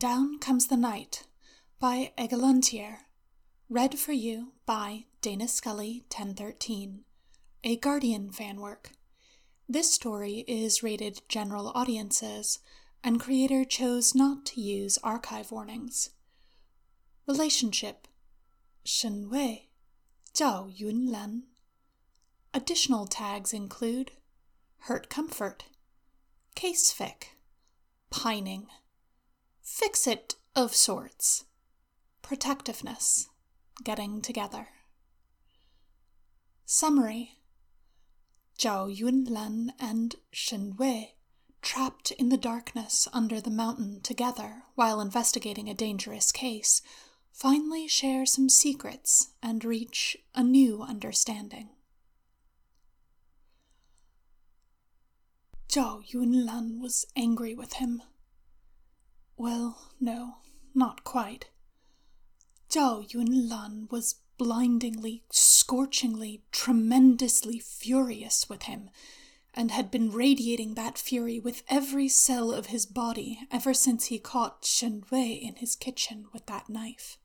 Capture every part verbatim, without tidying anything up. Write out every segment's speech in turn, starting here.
Down Comes the Night by Eglantine. Read for you by Dana Scully ten thirteen, a Guardian fanwork. This story is rated general audiences, and creator chose not to use archive warnings. Relationship: Shen Wei, Zhao Yunlan. Additional tags include hurt comfort, case fic, pining, fix-it of sorts, protectiveness, getting together. Summary: Zhao Yunlan and Shen Wei, trapped in the darkness under the mountain together while investigating a dangerous case, finally share some secrets and reach a new understanding. Zhao Yunlan was angry with him. Well, no, not quite. Zhao Yunlan was blindingly, scorchingly, tremendously furious with him, and had been radiating that fury with every cell of his body ever since he caught Shen Wei in his kitchen with that knife.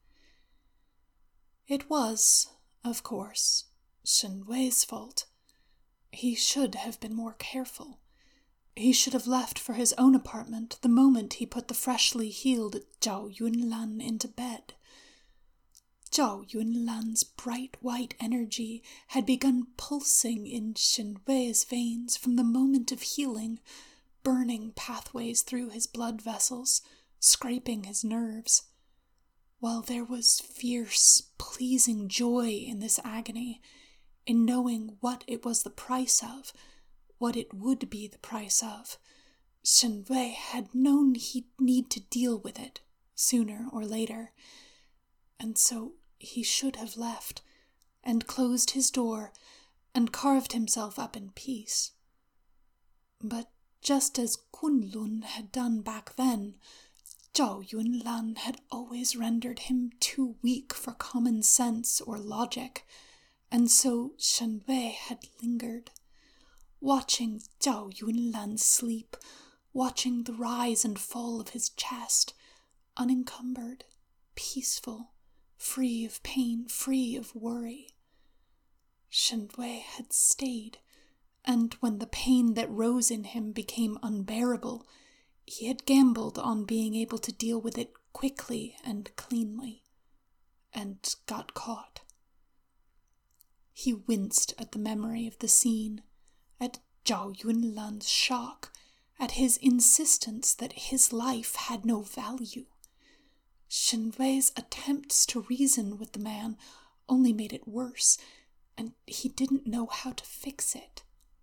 It was, of course, Shen Wei's fault. He should have been more careful. He should have left for his own apartment the moment he put the freshly healed Zhao Yunlan into bed. Zhao Yunlan's bright white energy had begun pulsing in Shen Wei's veins from the moment of healing, burning pathways through his blood vessels, scraping his nerves. While there was fierce, pleasing joy in this agony, in knowing what it was the price of, what it would be the price of, Shen Wei had known he'd need to deal with it, sooner or later, and so he should have left, and closed his door, and carved himself up in peace. But just as Kunlun had done back then, Zhao Yunlan had always rendered him too weak for common sense or logic, and so Shen Wei had lingered, watching Zhao Yunlan sleep, watching the rise and fall of his chest, unencumbered, peaceful, free of pain, free of worry. Shen Wei had stayed, and when the pain that rose in him became unbearable, he had gambled on being able to deal with it quickly and cleanly, and got caught. He winced at the memory of the scene, at Zhao Yunlan's shock, at his insistence that his life had no value. Shen Wei's attempts to reason with the man only made it worse, and he didn't know how to fix it.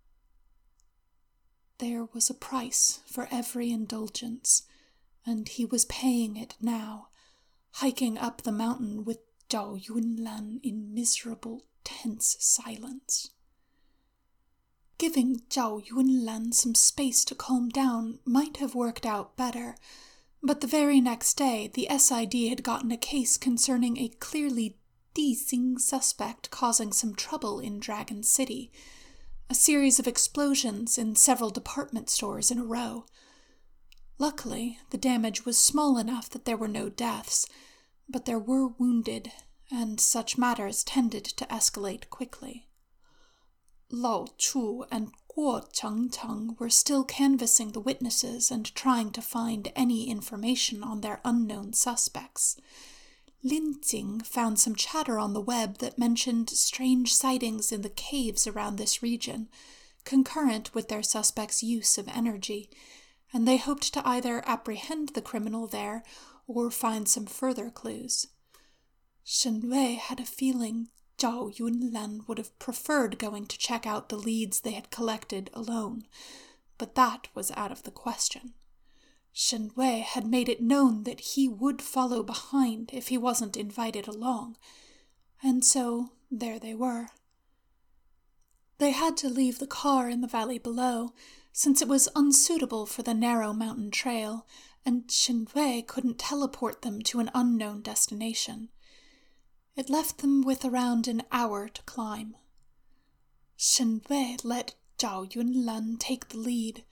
There was a price for every indulgence, and he was paying it now, hiking up the mountain with Zhao Yunlan in miserable, tense silence. Giving Zhao Yunlan some space to calm down might have worked out better, but the very next day the S I D had gotten a case concerning a clearly Dixing suspect causing some trouble in Dragon City, a series of explosions in several department stores in a row. Luckily, the damage was small enough that there were no deaths, but there were wounded, and such matters tended to escalate quickly. Lao Chu and Guo Chengcheng were still canvassing the witnesses and trying to find any information on their unknown suspects. Lin Jing found some chatter on the web that mentioned strange sightings in the caves around this region, concurrent with their suspects' use of energy, and they hoped to either apprehend the criminal there or find some further clues. Shen Wei had a feeling Zhao Yunlan would have preferred going to check out the leads they had collected alone, but that was out of the question. Shen Wei had made it known that he would follow behind if he wasn't invited along, and so there they were. They had to leave the car in the valley below, since it was unsuitable for the narrow mountain trail, and Shen Wei couldn't teleport them to an unknown destination. It left them with around an hour to climb. Shen Wei let Zhao Yunlan take the lead,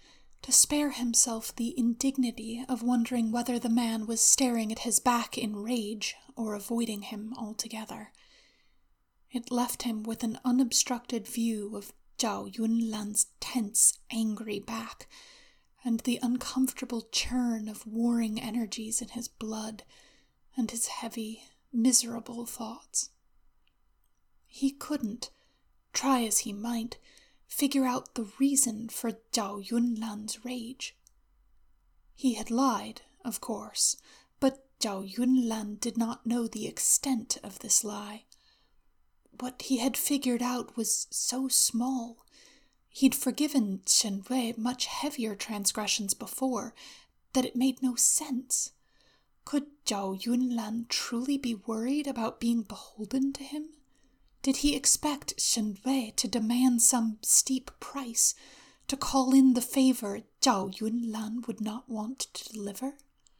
to spare himself the indignity of wondering whether the man was staring at his back in rage or avoiding him altogether. It left him with an unobstructed view of Zhao Yunlan's tense, angry back, and the uncomfortable churn of warring energies in his blood, and his heavy, miserable thoughts. He couldn't, try as he might, figure out the reason for Zhao Yunlan's rage. He had lied, of course, but Zhao Yunlan did not know the extent of this lie. What he had figured out was so small. He'd forgiven Shen Wei much heavier transgressions before, that it made no sense. Could Zhao Yunlan truly be worried about being beholden to him? Did he expect Shen Wei to demand some steep price, to call in the favor Zhao Yunlan would not want to deliver?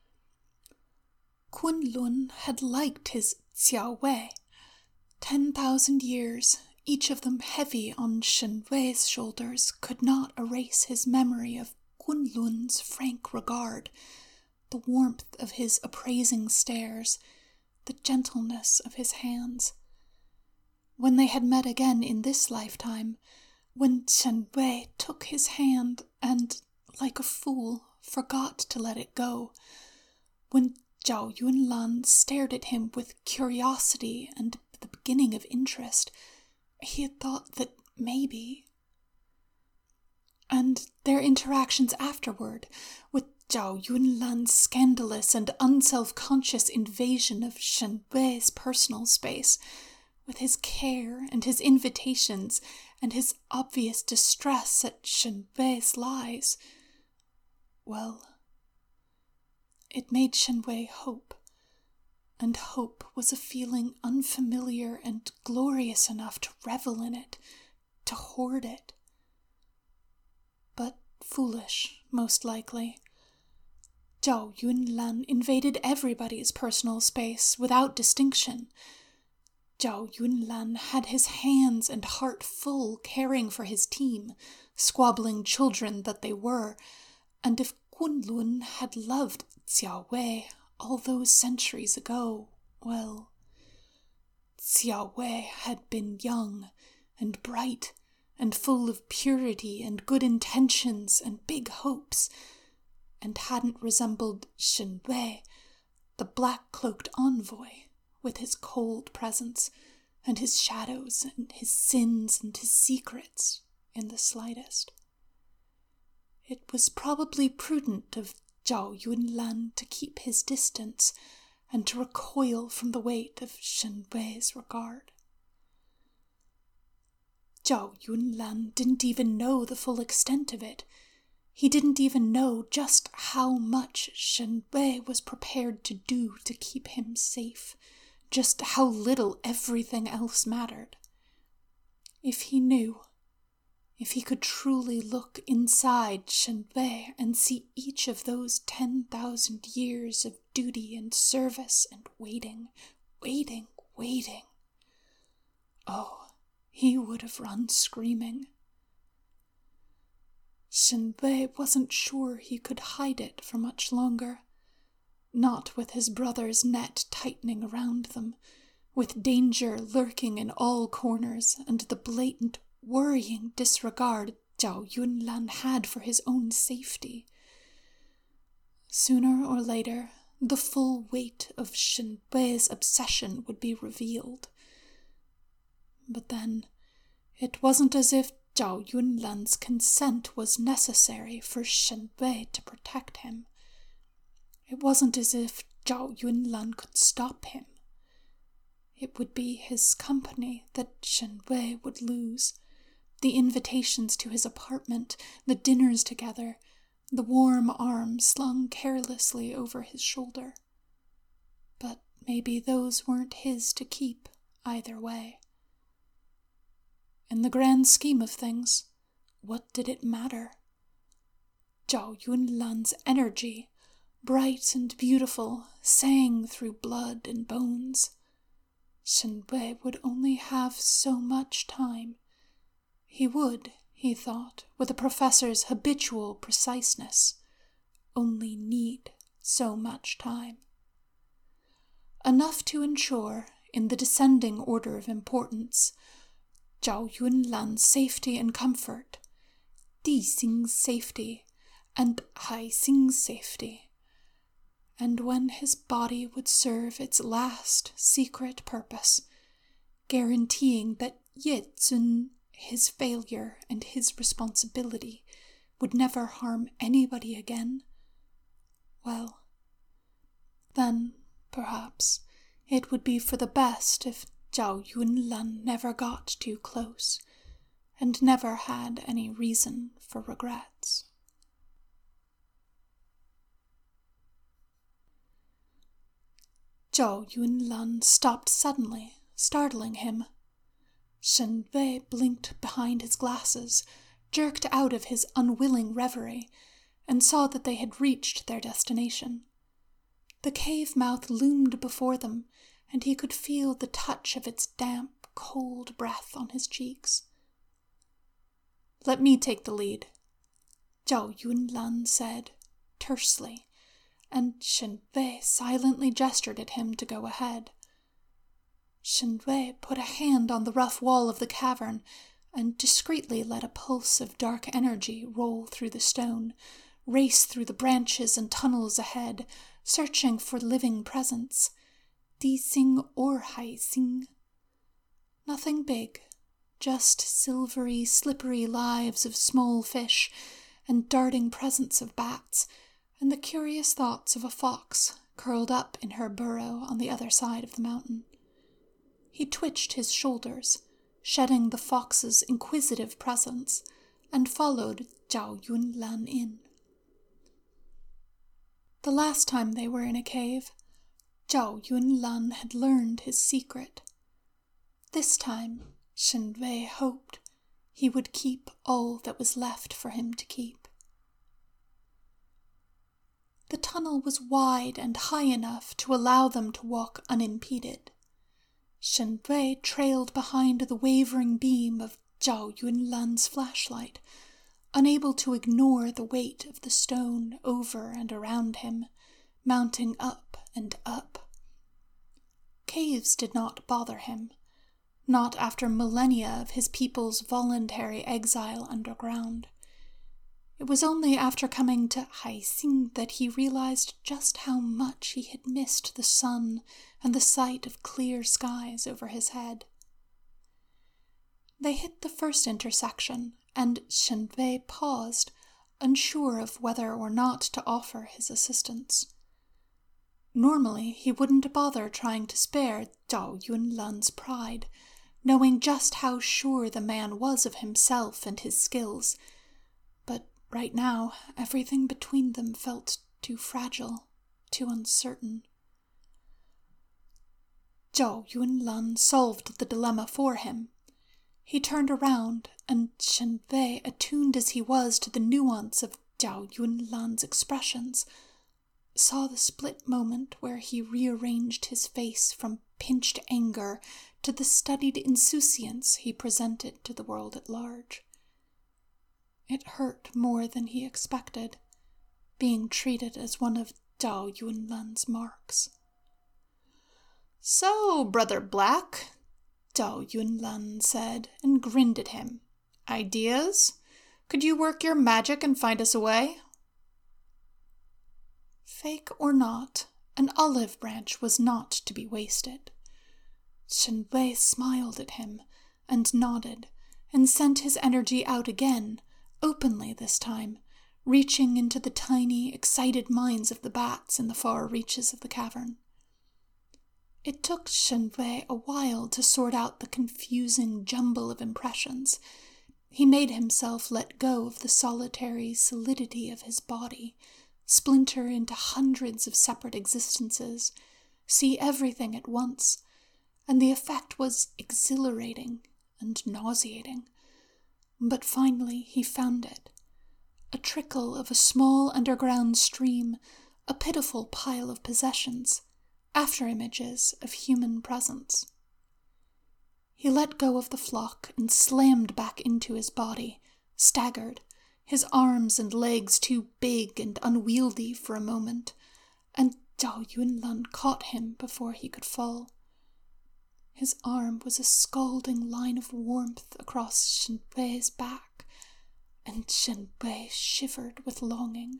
Kunlun had liked his Xiao Wei. Ten thousand years, each of them heavy on Shen Wei's shoulders, could not erase his memory of Kunlun's frank regard, the warmth of his appraising stares, the gentleness of his hands. When they had met again in this lifetime, when Shen Wei took his hand and, like a fool, forgot to let it go, when Zhao Yunlan stared at him with curiosity and the beginning of interest, he had thought that maybe. And their interactions afterward, with Zhao Yunlan's scandalous and unself-conscious invasion of Shen Wei's personal space, with his care and his invitations and his obvious distress at Shen Wei's lies, well, it made Shen Wei hope. And hope was a feeling unfamiliar and glorious enough to revel in it, to hoard it. But foolish, most likely. Zhao Yunlan invaded everybody's personal space without distinction. Zhao Yunlan had his hands and heart full caring for his team, squabbling children that they were, and if Kunlun had loved Xiao Wei all those centuries ago, well, Xiao Wei had been young and bright and full of purity and good intentions and big hopes, and hadn't resembled Shen Wei, the black-cloaked envoy, with his cold presence and his shadows and his sins and his secrets in the slightest. It was probably prudent of Zhao Yunlan to keep his distance and to recoil from the weight of Shen Wei's regard. Zhao Yunlan didn't even know the full extent of it. He didn't even know just how much Shen Wei was prepared to do to keep him safe, just how little everything else mattered. If he knew, if he could truly look inside Shen Wei and see each of those ten thousand years of duty and service and waiting, waiting, waiting, oh, he would have run screaming. Shen Wei wasn't sure he could hide it for much longer, not with his brother's net tightening around them, with danger lurking in all corners and the blatant, worrying disregard Zhao Yunlan had for his own safety. Sooner or later, the full weight of Shen Wei's obsession would be revealed. But then, it wasn't as if Zhao Yunlan's consent was necessary for Shen Wei to protect him. It wasn't as if Zhao Yunlan could stop him. It would be his company that Shen Wei would lose, the invitations to his apartment, the dinners together, the warm arm slung carelessly over his shoulder. But maybe those weren't his to keep either way. In the grand scheme of things, what did it matter? Zhao Yunlan's energy, bright and beautiful, sang through blood and bones. Shen Wei would only have so much time. He would, he thought, with a professor's habitual preciseness, only need so much time. Enough to ensure, in the descending order of importance, Zhao Yunlan's safety and comfort, Di Xing's safety, and Hai Xing's safety, and when his body would serve its last secret purpose, guaranteeing that Ye Zun, his failure and his responsibility, would never harm anybody again, well, then, perhaps, it would be for the best if Zhao Yunlan never got too close, and never had any reason for regrets. Zhao Yunlan stopped suddenly, startling him. Shen Wei blinked behind his glasses, jerked out of his unwilling reverie, and saw that they had reached their destination. The cave mouth loomed before them, and he could feel the touch of its damp, cold breath on his cheeks. "Let me take the lead," Zhao Yunlan said, tersely, and Shen Wei silently gestured at him to go ahead. Shen Wei put a hand on the rough wall of the cavern and discreetly let a pulse of dark energy roll through the stone, race through the branches and tunnels ahead, searching for living presence, Di Xing or Hai Xing. Nothing big, just silvery, slippery lives of small fish and darting presence of bats, and the curious thoughts of a fox curled up in her burrow on the other side of the mountain. He twitched his shoulders, shedding the fox's inquisitive presence, and followed Zhao Yunlan in. The last time they were in a cave, Zhao Yunlan had learned his secret. This time, Shen Wei hoped he would keep all that was left for him to keep. The tunnel was wide and high enough to allow them to walk unimpeded. Shen Wei trailed behind the wavering beam of Zhao Yunlan's flashlight, unable to ignore the weight of the stone over and around him, mounting up and up. Caves did not bother him, not after millennia of his people's voluntary exile underground. It was only after coming to Hai Xing that he realized just how much he had missed the sun and the sight of clear skies over his head. They hit the first intersection, and Shen Wei paused, unsure of whether or not to offer his assistance. Normally, he wouldn't bother trying to spare Zhao Yunlan's pride, knowing just how sure the man was of himself and his skills, but right now, everything between them felt too fragile, too uncertain. Zhao Yunlan solved the dilemma for him. He turned around, and Shen Wei, attuned as he was to the nuance of Zhao Yunlan's expressions, saw the split moment where he rearranged his face from pinched anger to the studied insouciance he presented to the world at large. It hurt more than he expected, being treated as one of Zhao Yunlan's marks. "So, Brother Black," Zhao Yunlan said, and grinned at him. "Ideas? Could you work your magic and find us a way?" Fake or not, an olive branch was not to be wasted. Shen Wei smiled at him, and nodded, and sent his energy out again, openly this time, reaching into the tiny, excited minds of the bats in the far reaches of the cavern. It took Shen Wei a while to sort out the confusing jumble of impressions. He made himself let go of the solitary solidity of his body, splinter into hundreds of separate existences, see everything at once, and the effect was exhilarating and nauseating. But finally he found it. A trickle of a small underground stream, a pitiful pile of possessions, after-images of human presence. He let go of the flock and slammed back into his body, staggered, his arms and legs too big and unwieldy for a moment, and Zhao Yunlan caught him before he could fall. His arm was a scalding line of warmth across Shen Wei's back, and Shen Wei shivered with longing.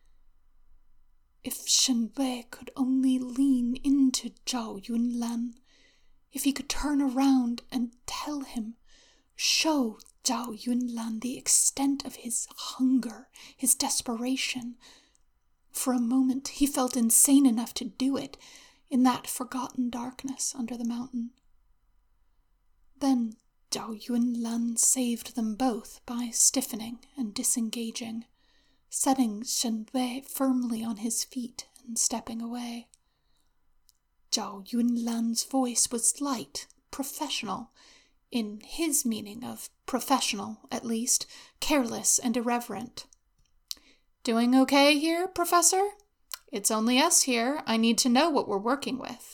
If Shen Wei could only lean into Zhao Yunlan, if he could turn around and tell him, show Zhao Yunlan the extent of his hunger, his desperation. For a moment he felt insane enough to do it in that forgotten darkness under the mountain. Then Zhao Yunlan saved them both by stiffening and disengaging, setting Shen Wei firmly on his feet and stepping away. Zhao Yunlan's voice was light, professional, in his meaning of professional, at least, careless and irreverent. "Doing okay here, Professor? It's only us here. I need to know what we're working with."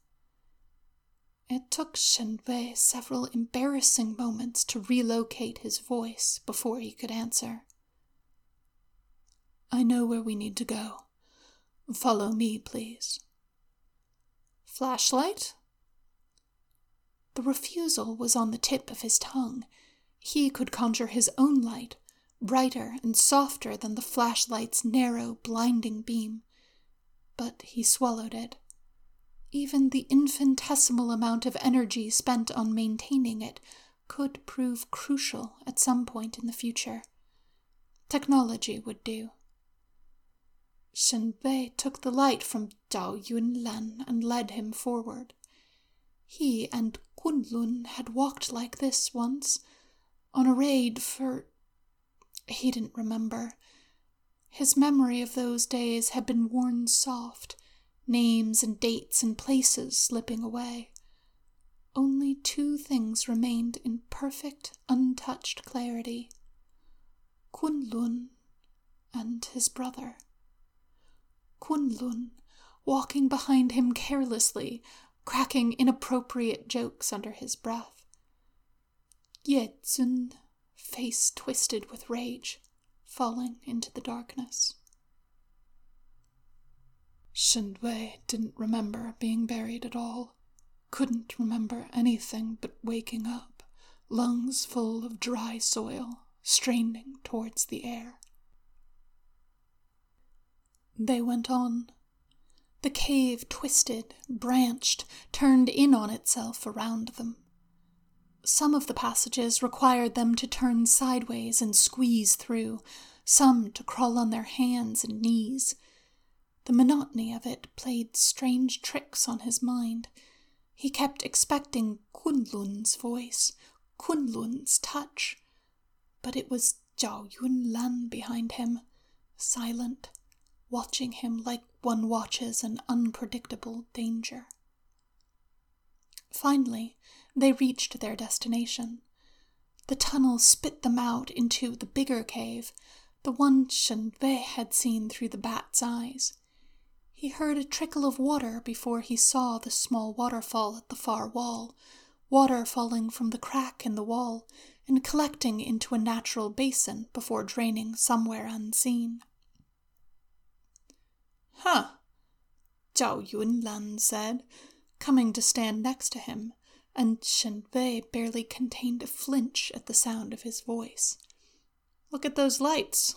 It took Shen Wei several embarrassing moments to relocate his voice before he could answer. "I know where we need to go. Follow me, please." "Flashlight?" The refusal was on the tip of his tongue. He could conjure his own light, brighter and softer than the flashlight's narrow, blinding beam. But he swallowed it. Even the infinitesimal amount of energy spent on maintaining it could prove crucial at some point in the future. Technology would do. Shen Wei took the light from Zhao Yunlan and led him forward. He and Kunlun had walked like this once, on a raid for... He didn't remember. His memory of those days had been worn soft, names and dates and places slipping away. Only two things remained in perfect, untouched clarity. Kunlun and his brother. Kunlun, walking behind him carelessly, cracking inappropriate jokes under his breath. Ye Zun, face twisted with rage, falling into the darkness. Shen Wei didn't remember being buried at all, couldn't remember anything but waking up, lungs full of dry soil, straining towards the air. They went on. The cave twisted, branched, turned in on itself around them. Some of the passages required them to turn sideways and squeeze through, some to crawl on their hands and knees. The monotony of it played strange tricks on his mind. He kept expecting Kunlun's voice, Kunlun's touch. But it was Zhao Yunlan behind him, silent, watching him like one watches an unpredictable danger. Finally, they reached their destination. The tunnel spit them out into the bigger cave, the one Shen Wei had seen through the bat's eyes. He heard a trickle of water before he saw the small waterfall at the far wall, water falling from the crack in the wall and collecting into a natural basin before draining somewhere unseen. "Huh," Zhao Yunlan said, coming to stand next to him, and Shen Wei barely contained a flinch at the sound of his voice. "Look at those lights."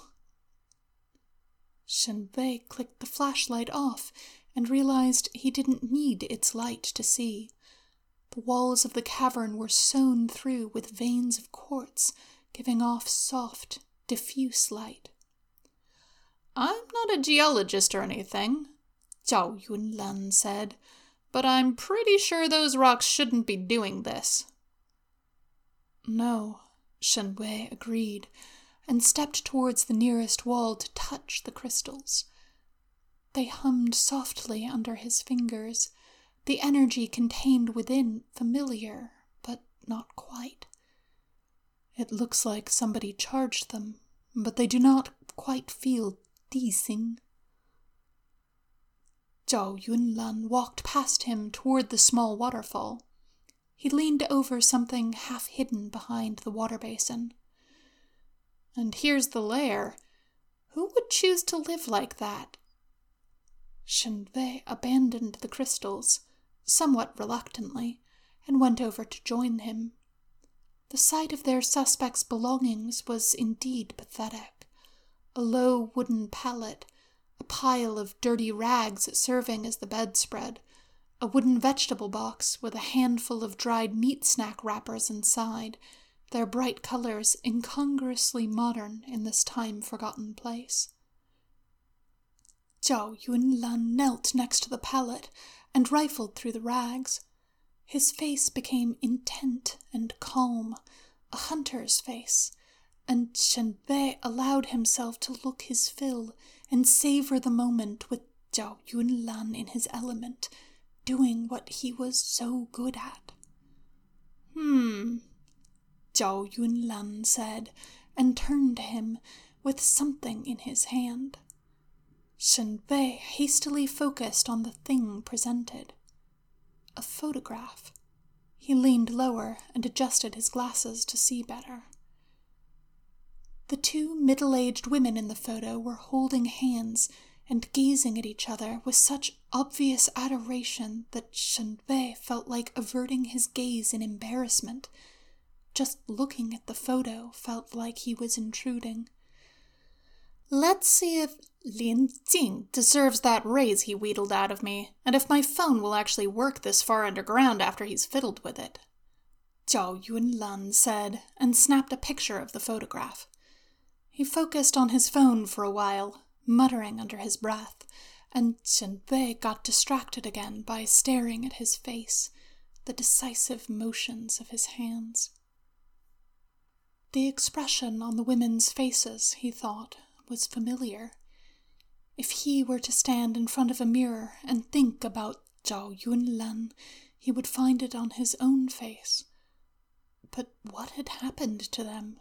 Shen Wei clicked the flashlight off and realized he didn't need its light to see. The walls of the cavern were sewn through with veins of quartz, giving off soft, diffuse light. "I'm not a geologist or anything," Zhao Yunlan said, "but I'm pretty sure those rocks shouldn't be doing this." "No," Shen Wei agreed, and stepped towards the nearest wall to touch the crystals. They hummed softly under his fingers, the energy contained within familiar, but not quite. "It looks like somebody charged them, but they do not quite feel decing." Zhao Yunlan walked past him toward the small waterfall. He leaned over something half hidden behind the water basin. And here's the lair. Who would choose to live like that? Shen Wei abandoned the crystals, somewhat reluctantly, and went over to join him. The sight of their suspect's belongings was indeed pathetic. A low wooden pallet, a pile of dirty rags serving as the bedspread, a wooden vegetable box with a handful of dried meat snack wrappers inside, their bright colors incongruously modern in this time-forgotten place. Zhao Yunlan knelt next to the pallet and rifled through the rags. His face became intent and calm, a hunter's face, and Shen Wei allowed himself to look his fill and savor the moment with Zhao Yunlan in his element, doing what he was so good at. Hmm, Zhao Yunlan said, and turned to him with something in his hand. Shen Wei hastily focused on the thing presented. A photograph. He leaned lower and adjusted his glasses to see better. The two middle-aged women in the photo were holding hands and gazing at each other with such obvious adoration that Shen Wei felt like averting his gaze in embarrassment. Just looking at the photo felt like he was intruding. Let's see if Lin Jing deserves that raise he wheedled out of me, and if my phone will actually work this far underground after he's fiddled with it. Zhao Yunlan said, and snapped a picture of the photograph. He focused on his phone for a while, muttering under his breath, and Shen Wei got distracted again by staring at his face, the decisive motions of his hands. The expression on the women's faces, he thought, was familiar. If he were to stand in front of a mirror and think about Zhao Yunlan, he would find it on his own face. But what had happened to them?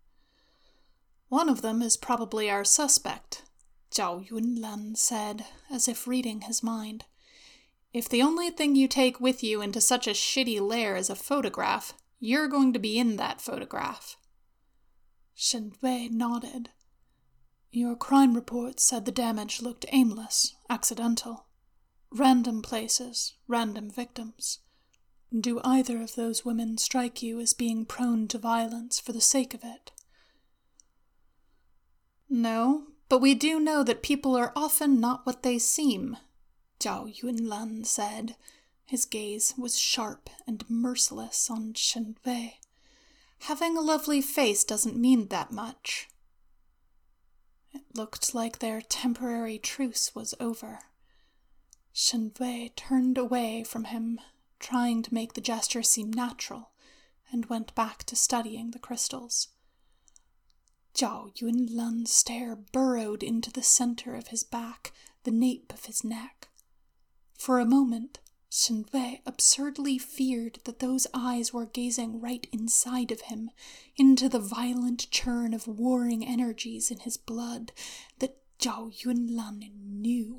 One of them is probably our suspect, Zhao Yunlan said, as if reading his mind. If the only thing you take with you into such a shitty lair is a photograph, you're going to be in that photograph. Shen Wei nodded. Your crime report said the damage looked aimless, accidental. Random places, random victims. Do either of those women strike you as being prone to violence for the sake of it? No, but we do know that people are often not what they seem, Zhao Yunlan said. His gaze was sharp and merciless on Shen Wei. Having a lovely face doesn't mean that much. It looked like their temporary truce was over. Shen Wei turned away from him, trying to make the gesture seem natural, and went back to studying the crystals. Zhao Yunlan's stare burrowed into the center of his back, the nape of his neck. For a moment, Shen Wei absurdly feared that those eyes were gazing right inside of him, into the violent churn of warring energies in his blood that Zhao Yunlan knew.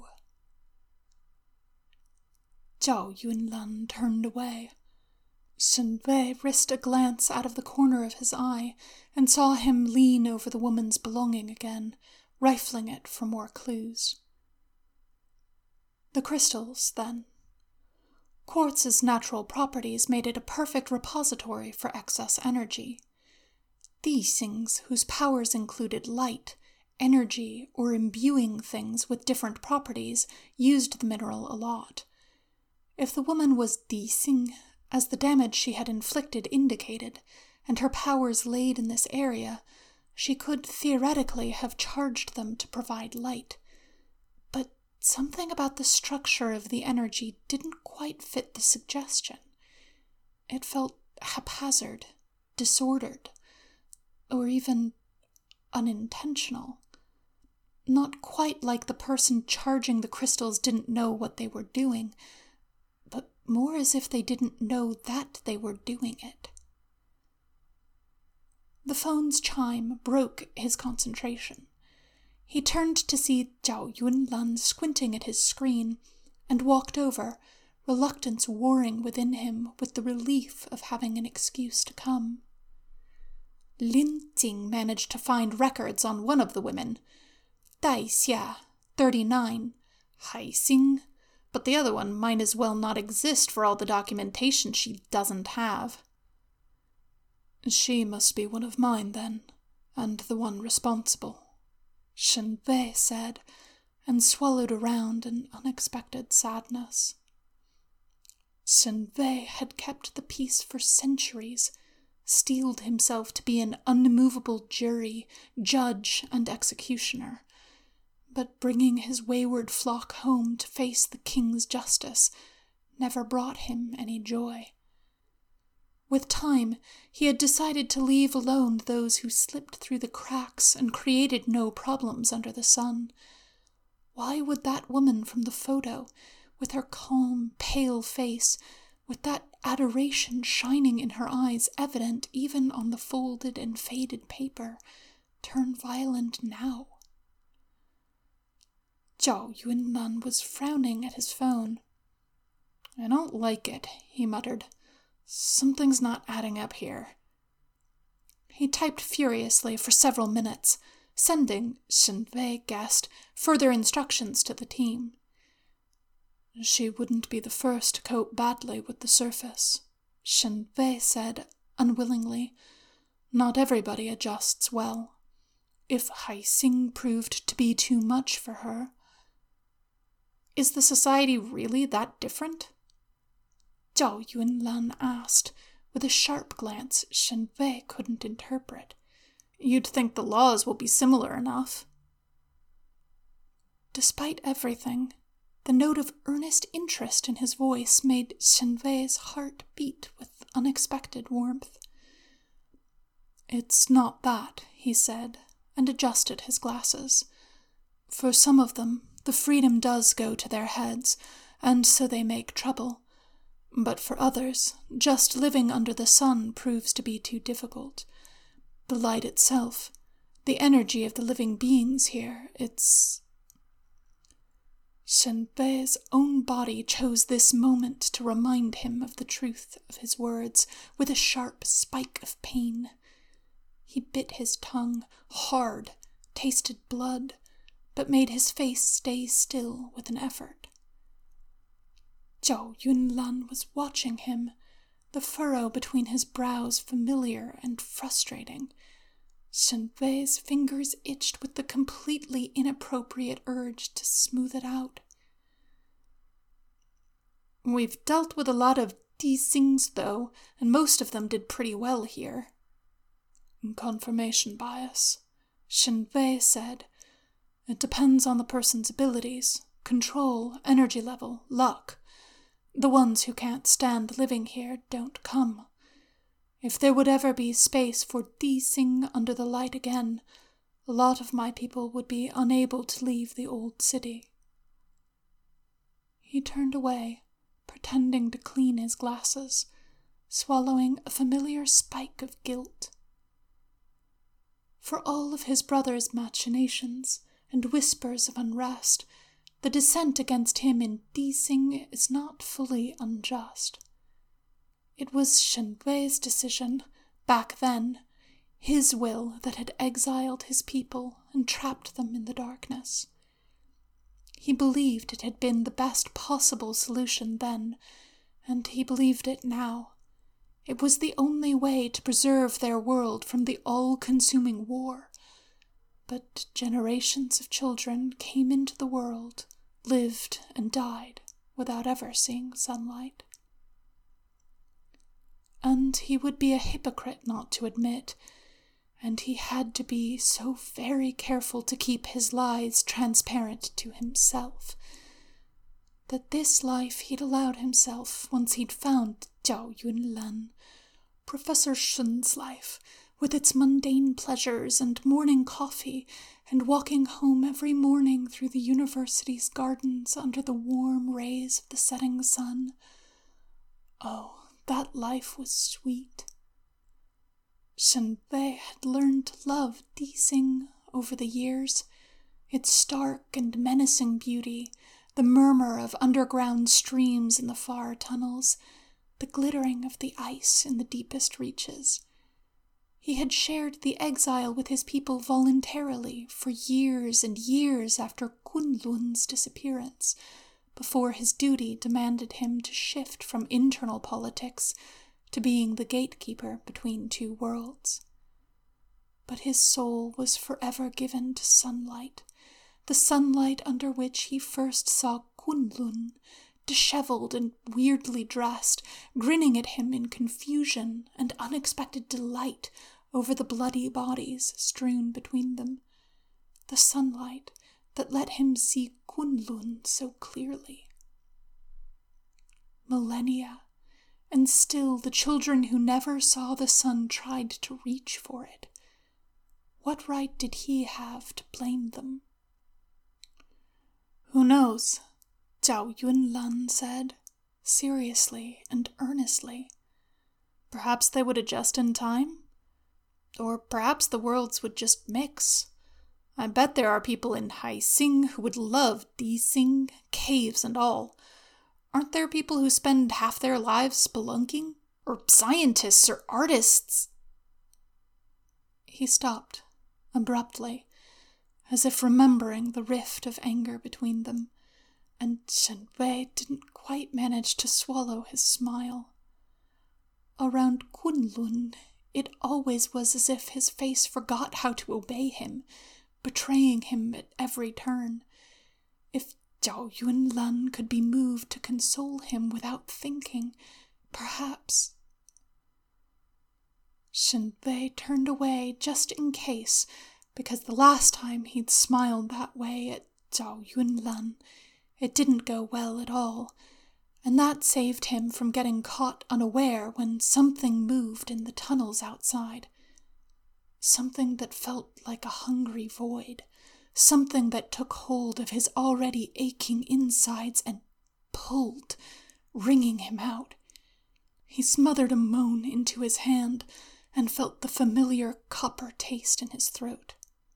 Zhao Yunlan turned away. Shen Wei risked a glance out of the corner of his eye and saw him lean over the woman's belonging again, rifling it for more clues. The crystals, then. Quartz's natural properties made it a perfect repository for excess energy. These things, whose powers included light, energy, or imbuing things with different properties, used the mineral a lot. If the woman was Di Xing, as the damage she had inflicted indicated, and her powers laid in this area, she could theoretically have charged them to provide light. But something about the structure of the energy didn't quite fit the suggestion. It felt haphazard, disordered, or even unintentional. Not quite like the person charging the crystals didn't know what they were doing, but more as if they didn't know that they were doing it. The phone's chime broke his concentration. He turned to see Zhao Yunlan squinting at his screen, and walked over, reluctance warring within him with the relief of having an excuse to come. Lin Ting managed to find records on one of the women. Dai Xia, thirty-nine. Hai Xing. But the other one might as well not exist for all the documentation she doesn't have. She must be one of mine, then, and the one responsible, Shen Wei said, and swallowed around in unexpected sadness. Shen Wei had kept the peace for centuries, steeled himself to be an unmovable jury, judge, and executioner. But bringing his wayward flock home to face the king's justice never brought him any joy. With time, he had decided to leave alone those who slipped through the cracks and created no problems under the sun. Why would that woman from the photo, with her calm, pale face, with that adoration shining in her eyes evident even on the folded and faded paper, turn violent now? Zhao Yunlan was frowning at his phone. "I don't like it," he muttered. "Something's not adding up here." He typed furiously for several minutes, sending, Shen Wei guessed, further instructions to the team. "She wouldn't be the first to cope badly with the surface," Shen Wei said, unwillingly. "Not everybody adjusts well. If Hai Xing proved to be too much for her..." "Is the society really that different?" Zhao Yunlan asked, with a sharp glance Shen Wei couldn't interpret. "You'd think the laws will be similar enough." Despite everything, the note of earnest interest in his voice made Shen Wei's heart beat with unexpected warmth. "It's not that," he said, and adjusted his glasses. "For some of them, the freedom does go to their heads, and so they make trouble. But for others, just living under the sun proves to be too difficult. The light itself, the energy of the living beings here, it's..." Shen Wei's own body chose this moment to remind him of the truth of his words with a sharp spike of pain. He bit his tongue hard, tasted blood, but made his face stay still with an effort. Zhao Yunlan was watching him, the furrow between his brows familiar and frustrating. Shen Wei's fingers itched with the completely inappropriate urge to smooth it out. "We've dealt with a lot of Dixings, though, and most of them did pretty well here." "Confirmation bias," Shen Wei said. "It depends on the person's abilities, control, energy level, luck. The ones who can't stand living here don't come. If there would ever be space for Dixing under the light again, a lot of my people would be unable to leave the old city." He turned away, pretending to clean his glasses, swallowing a familiar spike of guilt. For all of his brother's machinations and whispers of unrest, the dissent against him in Dixing is not fully unjust. It was Shen Wei's decision, back then, his will that had exiled his people and trapped them in the darkness. He believed it had been the best possible solution then, and he believed it now. It was the only way to preserve their world from the all-consuming war. But generations of children came into the world, lived and died without ever seeing sunlight. And he would be a hypocrite not to admit, and he had to be so very careful to keep his lies transparent to himself, that this life he'd allowed himself once he'd found Zhao Yunlan, Professor Shun's life, with its mundane pleasures and morning coffee and walking home every morning through the university's gardens under the warm rays of the setting sun. Oh, that life was sweet. Shen Wei had learned to love Dixing over the years, its stark and menacing beauty, the murmur of underground streams in the far tunnels, the glittering of the ice in the deepest reaches. He had shared the exile with his people voluntarily for years and years after Kunlun's disappearance, before his duty demanded him to shift from internal politics to being the gatekeeper between two worlds. But his soul was forever given to sunlight, the sunlight under which he first saw Kunlun, disheveled and weirdly dressed, grinning at him in confusion and unexpected delight over the bloody bodies strewn between them, the sunlight that let him see Kunlun so clearly. Millennia, and still the children who never saw the sun tried to reach for it. What right did he have to blame them? Who knows? Zhao Yunlan said, seriously and earnestly. Perhaps they would adjust in time? Or perhaps the worlds would just mix. I bet there are people in Hai Xing who would love Di Xing, caves and all. Aren't there people who spend half their lives spelunking? Or scientists or artists? He stopped, abruptly, as if remembering the rift of anger between them, and Shen Wei didn't quite manage to swallow his smile. Around Kunlun, it always was as if his face forgot how to obey him, betraying him at every turn. If Zhao Yunlan could be moved to console him without thinking, perhaps... Shen Wei turned away just in case, because the last time he'd smiled that way at Zhao Yunlan, it didn't go well at all, and that saved him from getting caught unaware when something moved in the tunnels outside. Something that felt like a hungry void, something that took hold of his already aching insides and pulled, wringing him out. He smothered a moan into his hand and felt the familiar copper taste in his throat.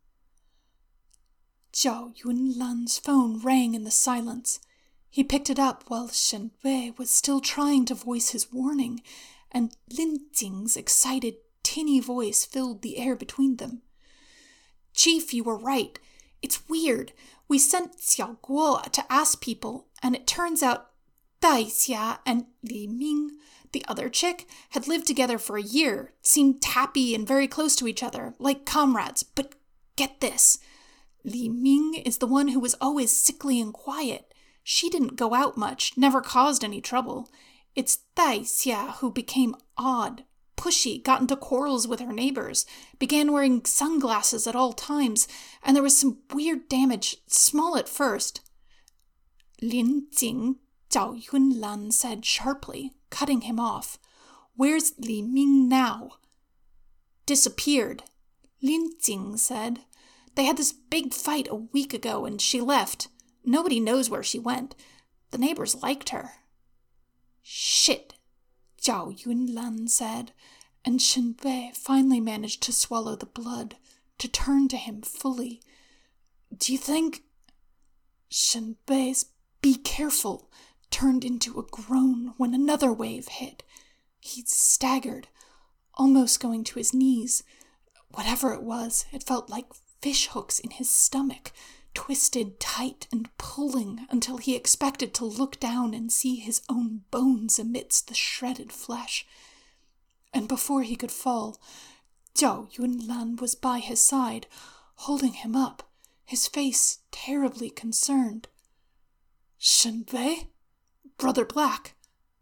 Zhao Yunlan's phone rang in the silence. He picked it up while Shen Wei was still trying to voice his warning, and Lin Jing's excited, tinny voice filled the air between them. "Chief, you were right. It's weird. We sent Xiao Guo to ask people, and it turns out Dai Xia and Li Ming, the other chick, had lived together for a year, seemed happy and very close to each other, like comrades. But get this. Li Ming is the one who was always sickly and quiet. She didn't go out much, never caused any trouble. It's Dai Xia who became odd, pushy, got into quarrels with her neighbors, began wearing sunglasses at all times, and there was some weird damage, small at first." Lin Jing, Zhao Yunlan said sharply, cutting him off. "Where's Li Ming now?" "Disappeared," Lin Jing said. "They had this big fight a week ago and she left. Nobody knows where she went. The neighbors liked her." "Shit," Zhao Yunlan said, and Shen Wei finally managed to swallow the blood, to turn to him fully. "Do you think—" Shen Wei's "be careful" turned into a groan when another wave hit. He staggered, almost going to his knees. Whatever it was, it felt like fish hooks in his stomach, twisted tight and pulling until he expected to look down and see his own bones amidst the shredded flesh. And before he could fall, Zhao Yunlan was by his side, holding him up, his face terribly concerned. "Shen Wei? Brother Black?"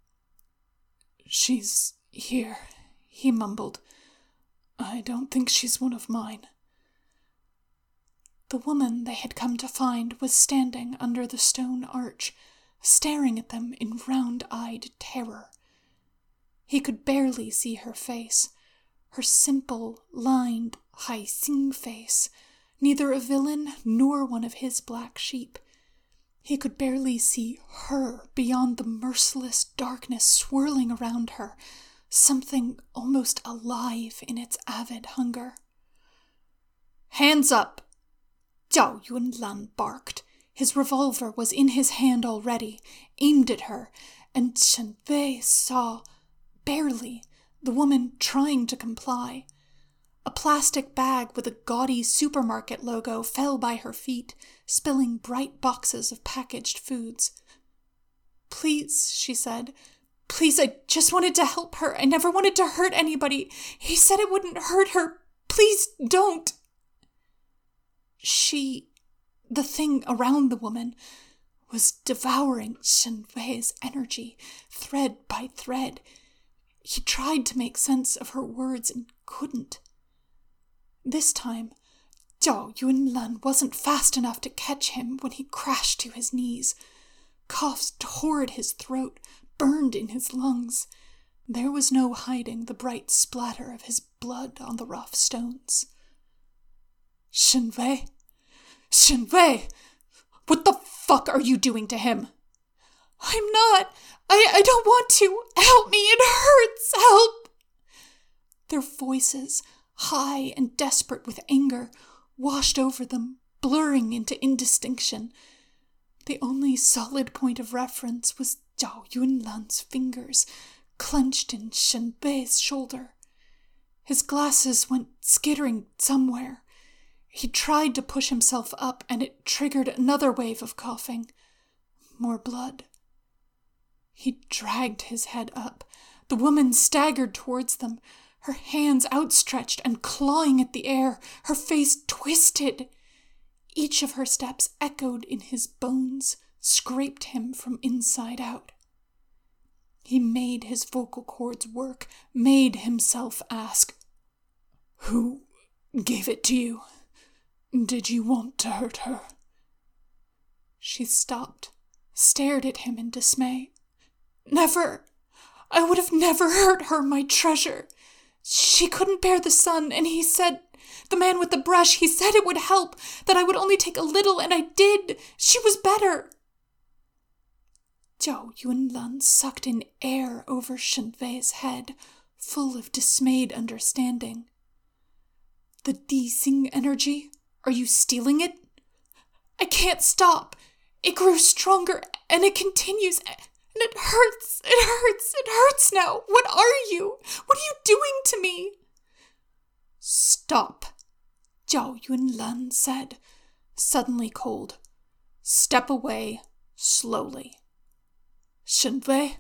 "She's here," he mumbled. "I don't think she's one of mine." The woman they had come to find was standing under the stone arch, staring at them in round-eyed terror. He could barely see her face, her simple, lined, Hai Xing face, neither a villain nor one of his black sheep. He could barely see her beyond the merciless darkness swirling around her, something almost alive in its avid hunger. "Hands up!" Zhao Yunlan barked. His revolver was in his hand already, aimed at her, and Shen Wei saw, barely, the woman trying to comply. A plastic bag with a gaudy supermarket logo fell by her feet, spilling bright boxes of packaged foods. "Please," she said. "Please, I just wanted to help her. I never wanted to hurt anybody. He said it wouldn't hurt her. Please don't." She, the thing around the woman, was devouring Shenwei's energy, thread by thread. He tried to make sense of her words and couldn't. This time, Zhao Yunlan wasn't fast enough to catch him when he crashed to his knees. Coughs tore at his throat, burned in his lungs. There was no hiding the bright splatter of his blood on the rough stones. "Shenwei! Shenwei! What the fuck are you doing to him?" "I'm not! I, I don't want to! Help me! It hurts! Help!" Their voices, high and desperate with anger, washed over them, blurring into indistinction. The only solid point of reference was Zhao Yunlan's fingers, clenched in Shenwei's shoulder. His glasses went skittering somewhere. He tried to push himself up, and it triggered another wave of coughing. More blood. He dragged his head up. The woman staggered towards them, her hands outstretched and clawing at the air, her face twisted. Each of her steps echoed in his bones, scraped him from inside out. He made his vocal cords work, made himself ask, "Who gave it to you? Did you want to hurt her?" She stopped, stared at him in dismay. "Never! I would have never hurt her, my treasure. She couldn't bear the sun, and he said, the man with the brush, he said it would help, that I would only take a little, and I did. She was better." Zhao Yunlan sucked in air over Shenwei's head, full of dismayed understanding. "The Di Xing energy? Are you stealing it?" "I can't stop. It grew stronger, and it continues, and it hurts, it hurts, it hurts now. What are you? What are you doing to me?" "Stop," Zhao Yunlan said, suddenly cold. "Step away, slowly. Shenwei."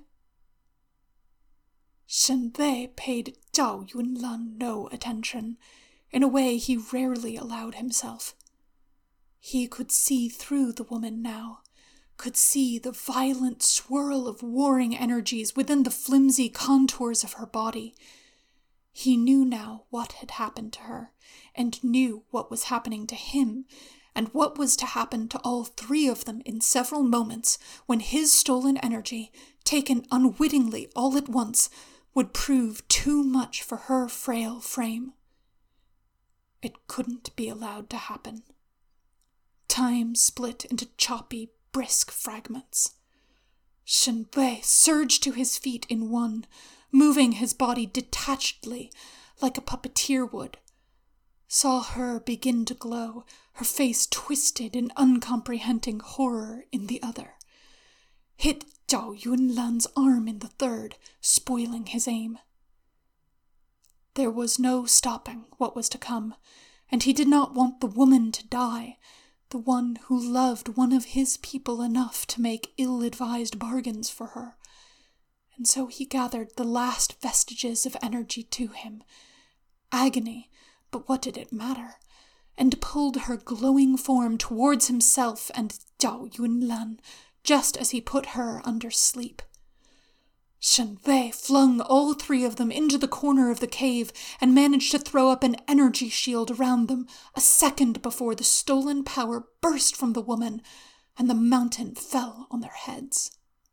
Shenwei paid Zhao Yunlan no attention, in a way he rarely allowed himself. He could see through the woman now, could see the violent swirl of warring energies within the flimsy contours of her body. He knew now what had happened to her, and knew what was happening to him, and what was to happen to all three of them in several moments when his stolen energy, taken unwittingly all at once, would prove too much for her frail frame. It couldn't be allowed to happen. Time split into choppy, brisk fragments. Shenwei surged to his feet in one, moving his body detachedly, like a puppeteer would. Saw her begin to glow, her face twisted in uncomprehending horror in the other. Hit Zhao Yunlan's arm in the third, spoiling his aim. There was no stopping what was to come, and he did not want the woman to die, the one who loved one of his people enough to make ill-advised bargains for her. And so he gathered the last vestiges of energy to him. Agony, but what did it matter? And pulled her glowing form towards himself and Zhao Yunlan, just as he put her under sleep. Shenwei flung all three of them into the corner of the cave and managed to throw up an energy shield around them a second before the stolen power burst from the woman and the mountain fell on their heads.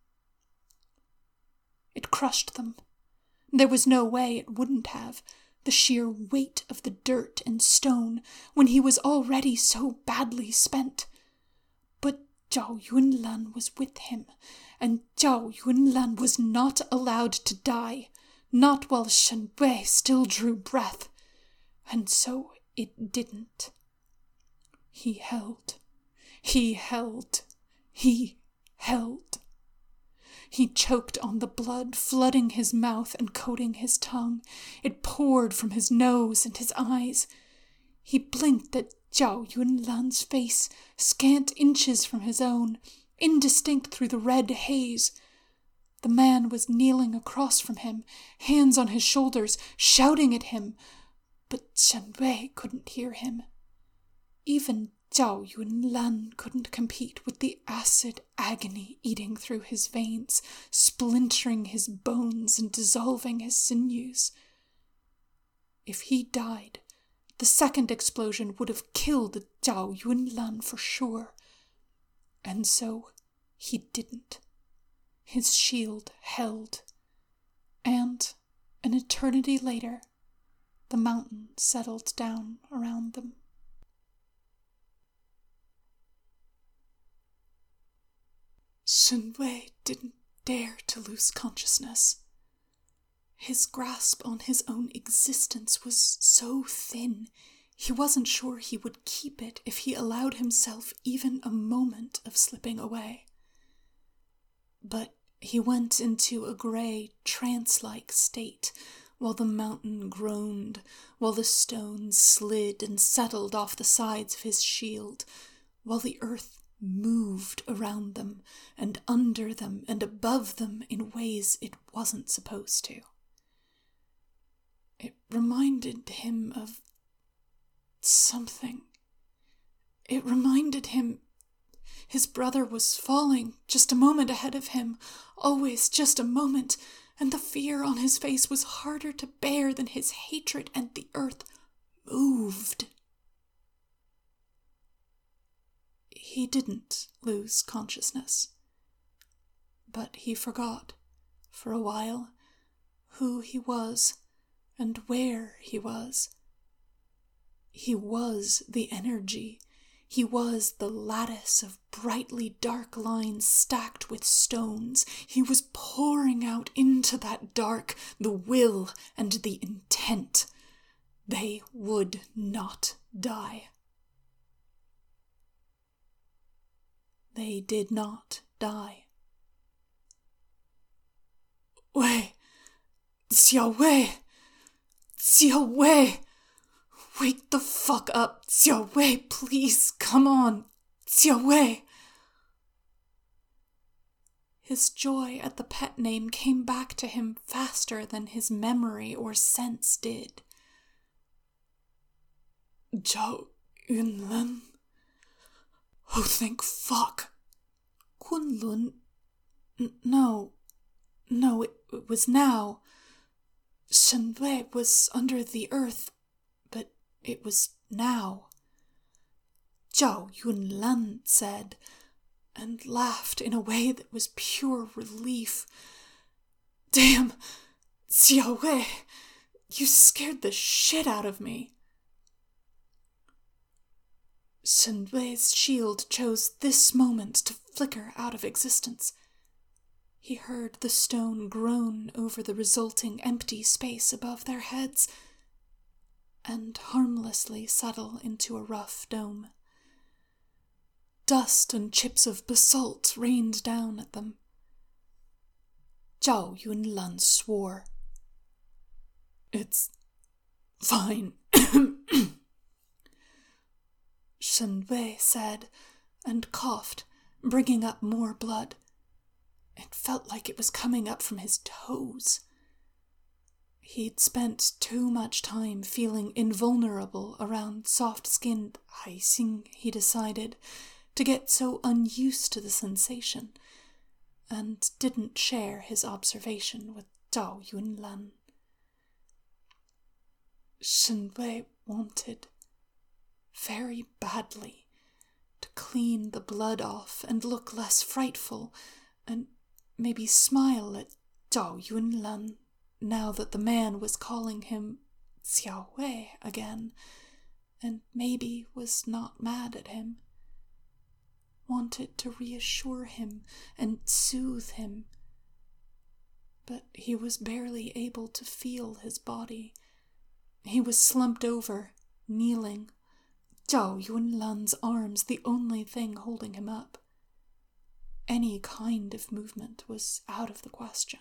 It crushed them. There was no way it wouldn't have, the sheer weight of the dirt and stone when he was already so badly spent. But Zhao Yunlan was with him, and Zhao Yunlan was not allowed to die, not while Shenwei still drew breath, and so it didn't. He held, he held, he held. He choked on the blood, flooding his mouth and coating his tongue. It poured from his nose and his eyes. He blinked at Zhao Yunlan's face, scant inches from his own, indistinct through the red haze. The man was kneeling across from him, hands on his shoulders, shouting at him, but Shen Wei couldn't hear him. Even Zhao Yunlan couldn't compete with the acid agony eating through his veins, splintering his bones and dissolving his sinews. If he died, the second explosion would have killed Zhao Yunlan for sure. And so he didn't. His shield held. And an eternity later, the mountain settled down around them. Shen Wei didn't dare to lose consciousness. His grasp on his own existence was so thin, he wasn't sure he would keep it if he allowed himself even a moment of slipping away. But he went into a grey, trance-like state, while the mountain groaned, while the stones slid and settled off the sides of his shield, while the earth moved around them and under them and above them in ways it wasn't supposed to. It reminded him of something. It reminded him his brother was falling just a moment ahead of him, always just a moment, and the fear on his face was harder to bear than his hatred, and the earth moved. He didn't lose consciousness, but he forgot, for a while, who he was and where he was. He was the energy. He was the lattice of brightly dark lines stacked with stones. He was pouring out into that dark the will and the intent. They would not die. They did not die. Wei! Xiao Wei! Xiao Wei! Wake the fuck up, Xiao Wei, please, come on, Xiao Wei! His joy at the pet name came back to him faster than his memory or sense did. Zhao Yunlan? Oh, thank fuck. Kunlun? N- no, no, it, it was now. Shen Wei was under the earth, but it was now. Zhao Yunlan said, and laughed in a way that was pure relief. Damn, Xiao Wei, you scared the shit out of me. Shen Wei's shield chose this moment to flicker out of existence. He heard the stone groan over the resulting empty space above their heads and harmlessly settle into a rough dome. Dust and chips of basalt rained down at them. Zhao Yunlan swore. It's fine. Shen Wei said, and coughed, bringing up more blood. It felt like it was coming up from his toes. He'd spent too much time feeling invulnerable around soft-skinned Haixing, he decided, to get so unused to the sensation, and didn't share his observation with Zhao Yunlan. Shen Wei wanted, very badly, to clean the blood off and look less frightful, and maybe smile at Zhao Yunlan now that the man was calling him Xiao Wei again, and maybe was not mad at him. Wanted to reassure him and soothe him, but he was barely able to feel his body. He was slumped over, kneeling, Zhao Yunlan's arms the only thing holding him up. any kind of movement was out of the question.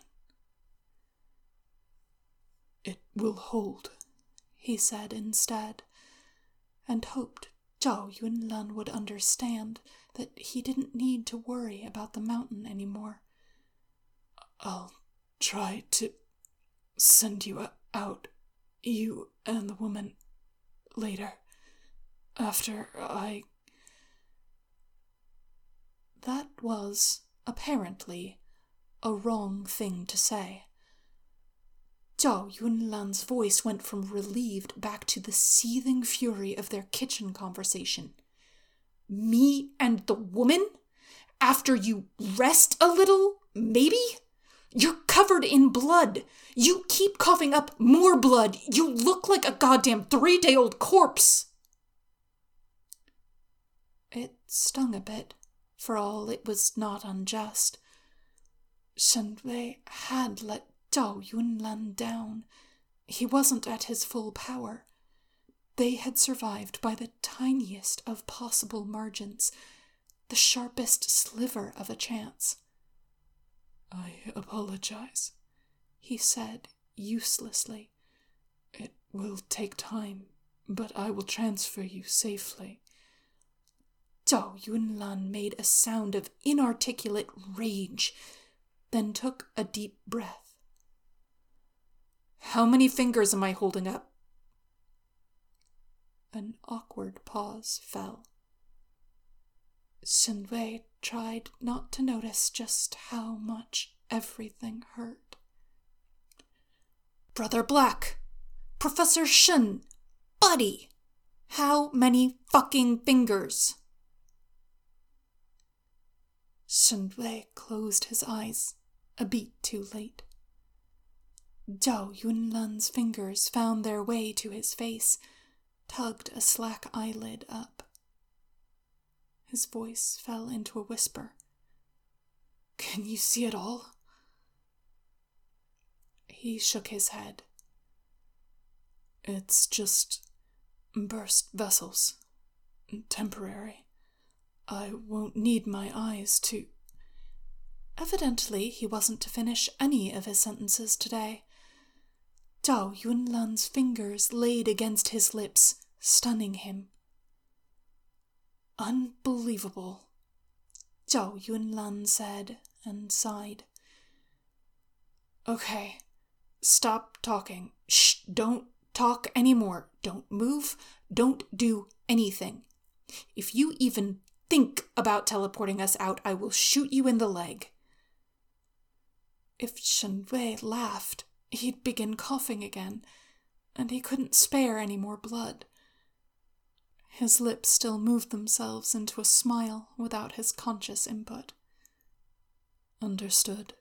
"It will hold," he said instead, and hoped Zhao Yunlan would understand that he didn't need to worry about the mountain anymore. "I'll try to send you out, you and the woman, later, after I..." That was, apparently, a wrong thing to say. Zhao Yunlan's voice went from relieved back to the seething fury of their kitchen conversation. "Me and the woman? After you rest a little, maybe? You're covered in blood. You keep coughing up more blood. You look like a goddamn three-day-old corpse." It stung a bit, for all it was not unjust. Shen Wei had let Zhao Yunlan down. He wasn't at his full power. They had survived by the tiniest of possible margins, the sharpest sliver of a chance. "I apologize," he said uselessly. "It will take time, but I will transfer you safely." Zhao Yunlan made a sound of inarticulate rage, then took a deep breath. "How many fingers am I holding up?" An awkward pause fell. Shen Wei tried not to notice just how much everything hurt. "Brother Black! Professor Shen! Buddy! How many fucking fingers?" Shen Wei closed his eyes, a beat too late. Zhao Yunlan's fingers found their way to his face, tugged a slack eyelid up. His voice fell into a whisper. "Can you see it all?" He shook his head. "It's just burst vessels. Temporary. I won't need my eyes to..." Evidently, he wasn't to finish any of his sentences today. Zhao Yunlan's fingers laid against his lips, stunning him. "Unbelievable," Zhao Yunlan said, and sighed. "Okay, stop talking. Shh, don't talk anymore. Don't move. Don't do anything. If you even think about teleporting us out, I will shoot you in the leg." If Shen Wei laughed, he'd begin coughing again, and he couldn't spare any more blood. His lips still moved themselves into a smile without his conscious input. "Understood."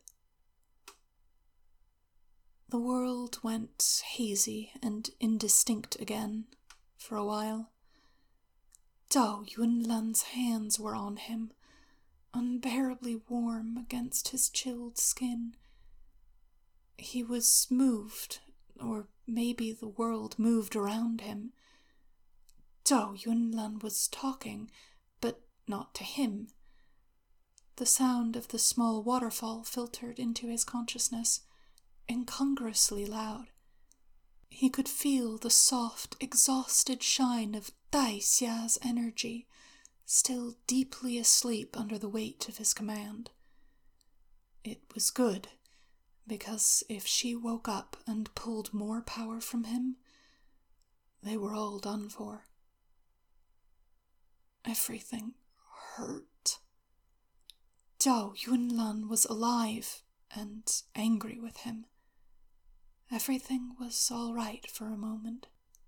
The world went hazy and indistinct again, for a while. Zhao Yunlan's hands were on him, unbearably warm against his chilled skin. He was moved, or maybe the world moved around him. Zhao Yunlan was talking, but not to him. The sound of the small waterfall filtered into his consciousness, incongruously loud. He could feel the soft, exhausted shine of Dai Xia's energy, still deeply asleep under the weight of his command. It was good, because if she woke up and pulled more power from him, they were all done for. Everything hurt. Zhao Yunlan was alive and angry with him. Everything was all right for a moment.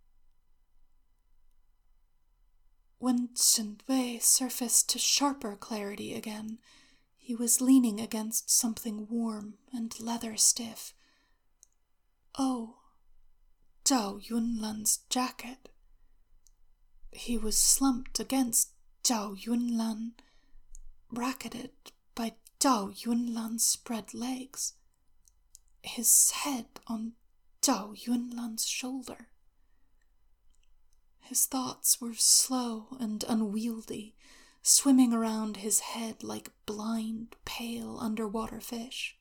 When Shen Wei surfaced to sharper clarity again, he was leaning against something warm and leather-stiff. Oh, Zhao Yunlan's jacket. He was slumped against Zhao Yunlan, bracketed by Zhao Yunlan's spread legs, his head on Zhao Yunlan's shoulder. His thoughts were slow and unwieldy, swimming around his head like blind, pale underwater fish.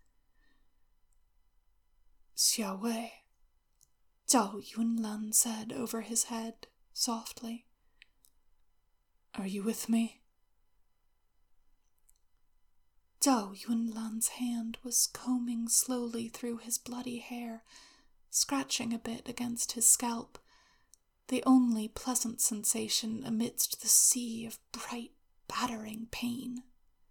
Xiao Wei, Zhao Yunlan said over his head, softly. Are you with me? Zhao Yunlan's hand was combing slowly through his bloody hair, scratching a bit against his scalp, the only pleasant sensation amidst the sea of bright, battering pain.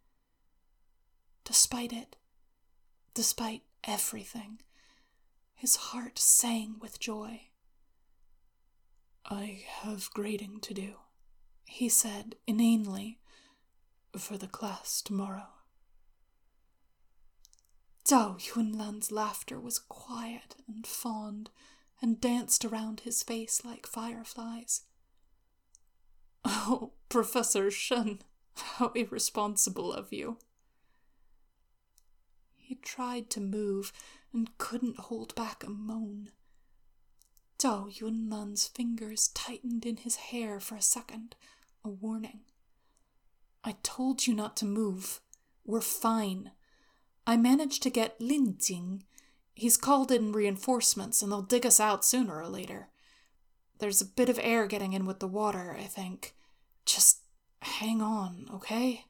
Despite it, despite everything, his heart sang with joy. I have grading to do, he said inanely, for the class tomorrow. Zhao Yunlan's laughter was quiet and fond, and danced around his face like fireflies. Oh, Professor Shen, how irresponsible of you. He tried to move and couldn't hold back a moan. Zhao Yunlan's fingers tightened in his hair for a second, a warning. I told you not to move. We're fine. I managed to get Lin Jing. He's called in reinforcements and they'll dig us out sooner or later. There's a bit of air getting in with the water, I think. Just hang on, okay?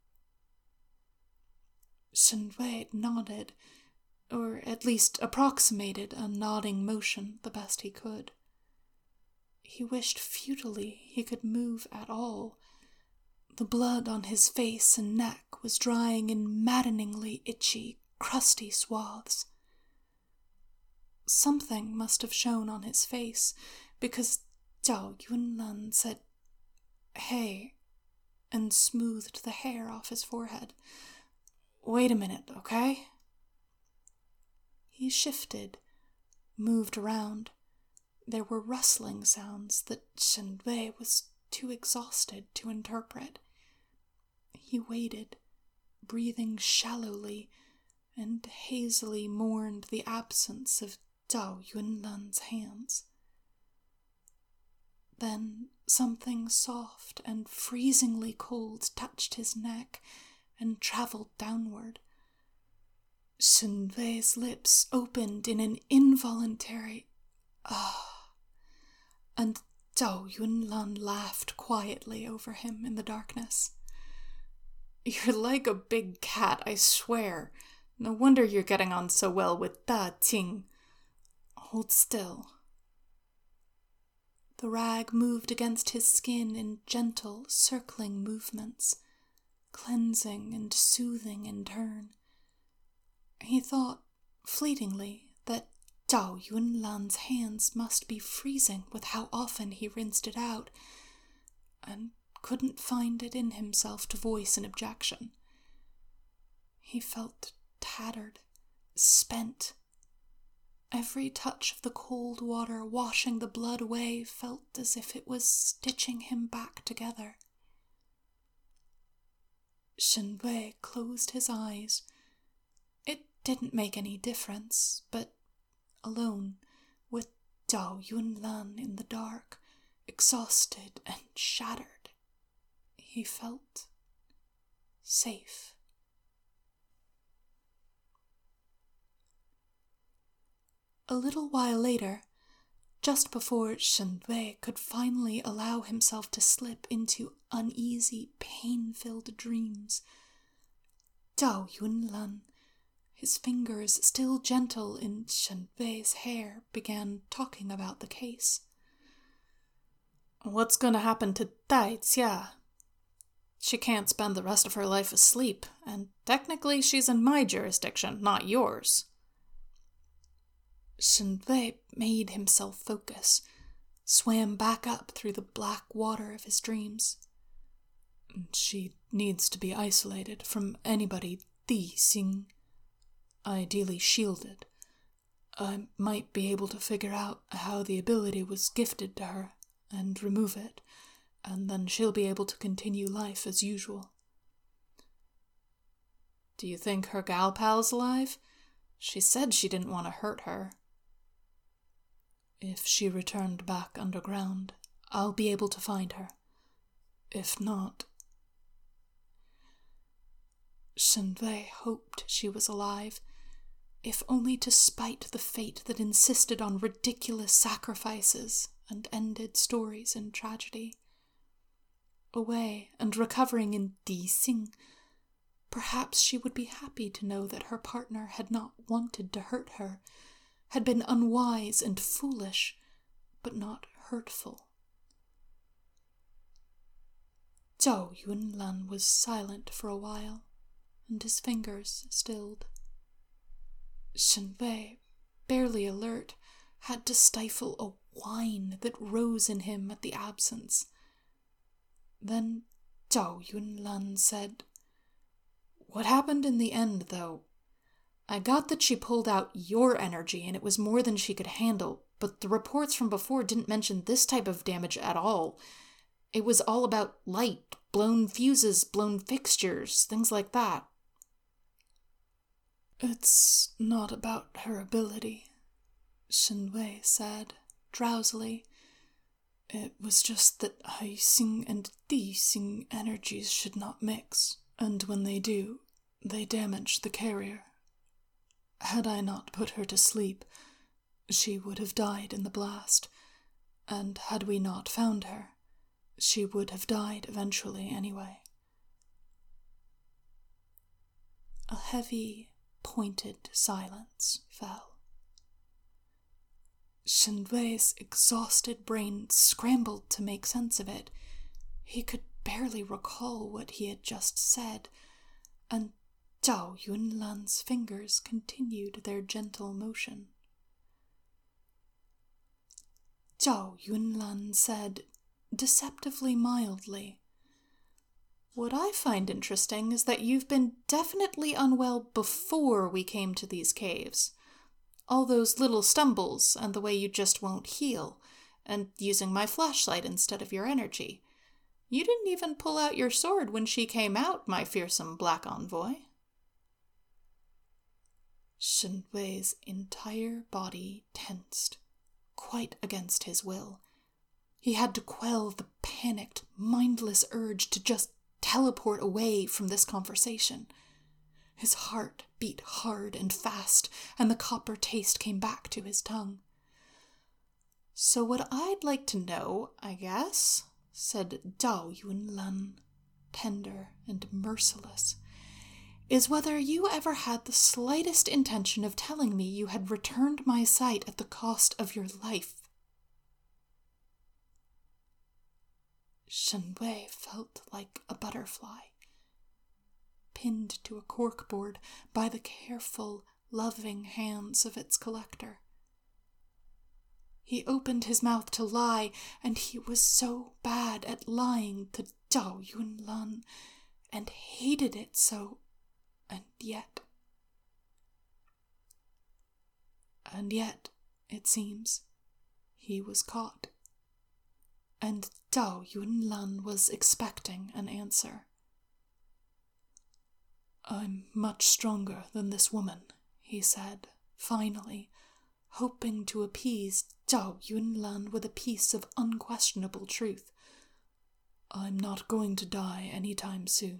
Shen Wei nodded, or at least approximated a nodding motion the best he could. He wished futilely he could move at all. The blood on his face and neck was drying in maddeningly itchy, crusty swaths. Something must have shown on his face, because Zhao Yunlan said, Hey, and smoothed the hair off his forehead. Wait a minute, okay? He shifted, moved around. There were rustling sounds that Shen Wei was too exhausted to interpret. He waited, breathing shallowly, and hazily mourned the absence of Zhao Yunlan's hands. Then something soft and freezingly cold touched his neck and traveled downward. Shen Wei's lips opened in an involuntary ah, and Zhao Yunlan laughed quietly over him in the darkness. You're like a big cat, I swear. No wonder you're getting on so well with Da Qing. Hold still. The rag moved against his skin in gentle, circling movements, cleansing and soothing in turn. He thought, fleetingly, that Zhao Yunlan's hands must be freezing with how often he rinsed it out, and couldn't find it in himself to voice an objection. He felt tattered, spent. Every touch of the cold water washing the blood away felt as if it was stitching him back together. Shen Wei closed his eyes. It didn't make any difference, but alone, with Zhao Yunlan in the dark, exhausted and shattered, he felt safe. A little while later, just before Shen Wei could finally allow himself to slip into uneasy, pain-filled dreams, Zhao Yunlan, his fingers still gentle in Shen Wei's hair, began talking about the case. What's going to happen to Dai Jia? She can't spend the rest of her life asleep, and technically she's in my jurisdiction, not yours. Shen Wei made himself focus, swam back up through the black water of his dreams. She needs to be isolated from anybody Di Xing, ideally shielded. I might be able to figure out how the ability was gifted to her and remove it, and then she'll be able to continue life as usual. Do you think her gal pal's alive? She said she didn't want to hurt her. If she returned back underground, I'll be able to find her. If not, Shen Wei hoped she was alive, if only to spite the fate that insisted on ridiculous sacrifices and ended stories in tragedy. Away and recovering in Di Xing, perhaps she would be happy to know that her partner had not wanted to hurt her, had been unwise and foolish, but not hurtful. Zhao Yunlan was silent for a while, and his fingers stilled. Shen Wei, barely alert, had to stifle a whine that rose in him at the absence. Then Zhao Yunlan said, "What happened in the end, though? I got that she pulled out your energy and it was more than she could handle, but the reports from before didn't mention this type of damage at all. It was all about light, blown fuses, blown fixtures, things like that." "It's not about her ability," Shen Wei said, drowsily. "It was just that Hai Xing and Di Xing energies should not mix, and when they do, they damage the carrier. Had I not put her to sleep, she would have died in the blast, and had we not found her, she would have died eventually anyway." A heavy, pointed silence fell. Shen Wei's exhausted brain scrambled to make sense of it. He could barely recall what he had just said, and Zhao Yunlan's fingers continued their gentle motion. Zhao Yunlan said, deceptively mildly, "What I find interesting is that you've been definitely unwell before we came to these caves. All those little stumbles and the way you just won't heal, and using my flashlight instead of your energy. You didn't even pull out your sword when she came out, my fearsome black envoy." Shen Wei's entire body tensed, quite against his will. He had to quell the panicked, mindless urge to just teleport away from this conversation. His heart beat hard and fast, and the copper taste came back to his tongue. "So what I'd like to know, I guess," said Zhao Yunlan, tender and merciless, "is whether you ever had the slightest intention of telling me you had returned my sight at the cost of your life." Shen Wei felt like a butterfly, pinned to a corkboard by the careful, loving hands of its collector. He opened his mouth to lie, and he was so bad at lying to Zhao Yunlan, and hated it so, and yet... And yet, it seems, he was caught. And Zhao Yunlan was expecting an answer. "I'm much stronger than this woman," he said, finally, hoping to appease Zhao Yunlan with a piece of unquestionable truth. "I'm not going to die any time soon."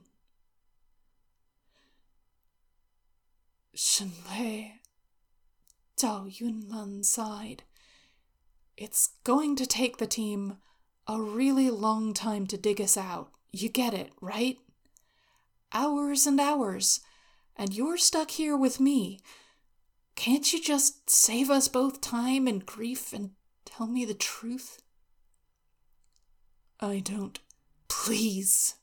"Shen Wei," Zhao Yunlan sighed. "It's going to take the team a really long time to dig us out. You get it, right? Hours and hours, and you're stuck here with me. Can't you just save us both time and grief and tell me the truth?" "I don't." "Please,"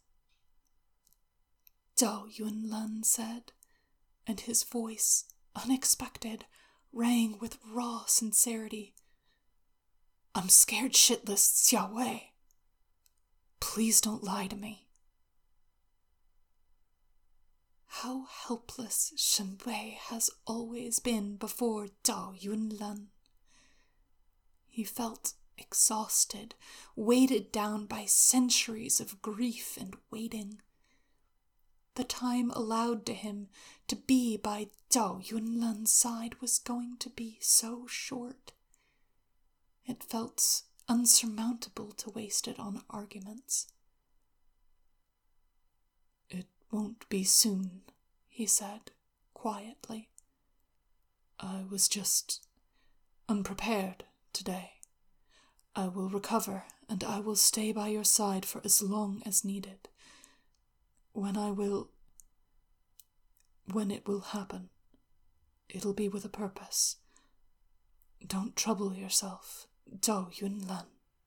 Zhao Yunlan said, and his voice, unexpected, rang with raw sincerity. "I'm scared shitless, Xiao Wei. Please don't lie to me." How helpless Shen Wei has always been before Zhao Yunlan. He felt exhausted, weighted down by centuries of grief and waiting. The time allowed to him to be by Zhao Yunlan's side was going to be so short. It felt unsurmountable to waste it on arguments. "It won't be soon," he said, quietly. I was just unprepared today. I will recover, and I will stay by your side for as long as needed. When I will... When it will happen, it'll be with a purpose. Don't trouble yourself, Zhao Yunlan.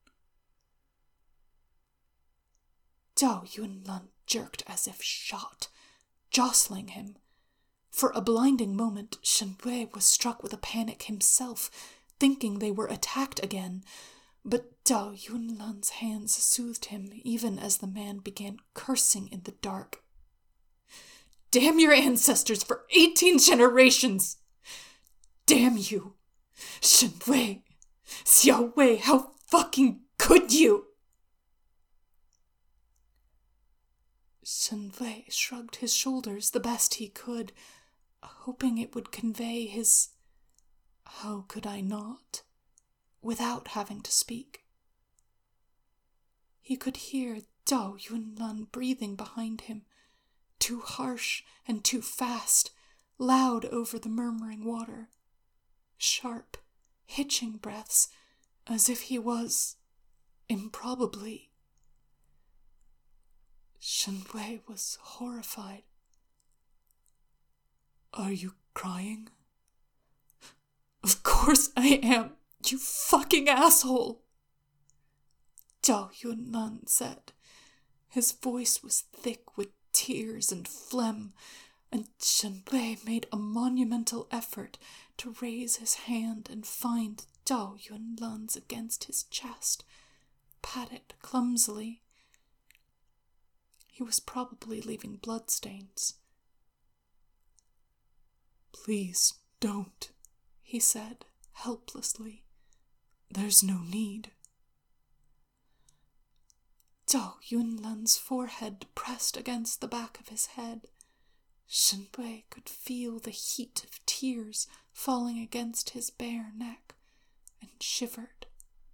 Zhao Yunlan jerked as if shot, jostling him. For a blinding moment, Shen Wei was struck with a panic himself, thinking they were attacked again. But Zhao Yunlan's hands soothed him, even as the man began cursing in the dark. Damn your ancestors for eighteen generations! Damn you! Shen Wei! Xiao Wei, how fucking could you? Shen Wei shrugged his shoulders the best he could, hoping it would convey his "how could I not?" without having to speak. He could hear Zhao Yunlan breathing behind him, too harsh and too fast, loud over the murmuring water. Sharp, hitching breaths, as if he was, improbably. Shen Wei was horrified. Are you crying? Of course I am, you fucking asshole! Zhao Yunlan said. His voice was thick with tears and phlegm, and Shen Wei made a monumental effort to raise his hand and find Zhao Yunlan's against his chest, pat it clumsily. He was probably leaving bloodstains. Please don't, he said helplessly. There's no need. Zhao Yunlan's forehead pressed against the back of his head. Shen Wei could feel the heat of tears falling against his bare neck, and shivered.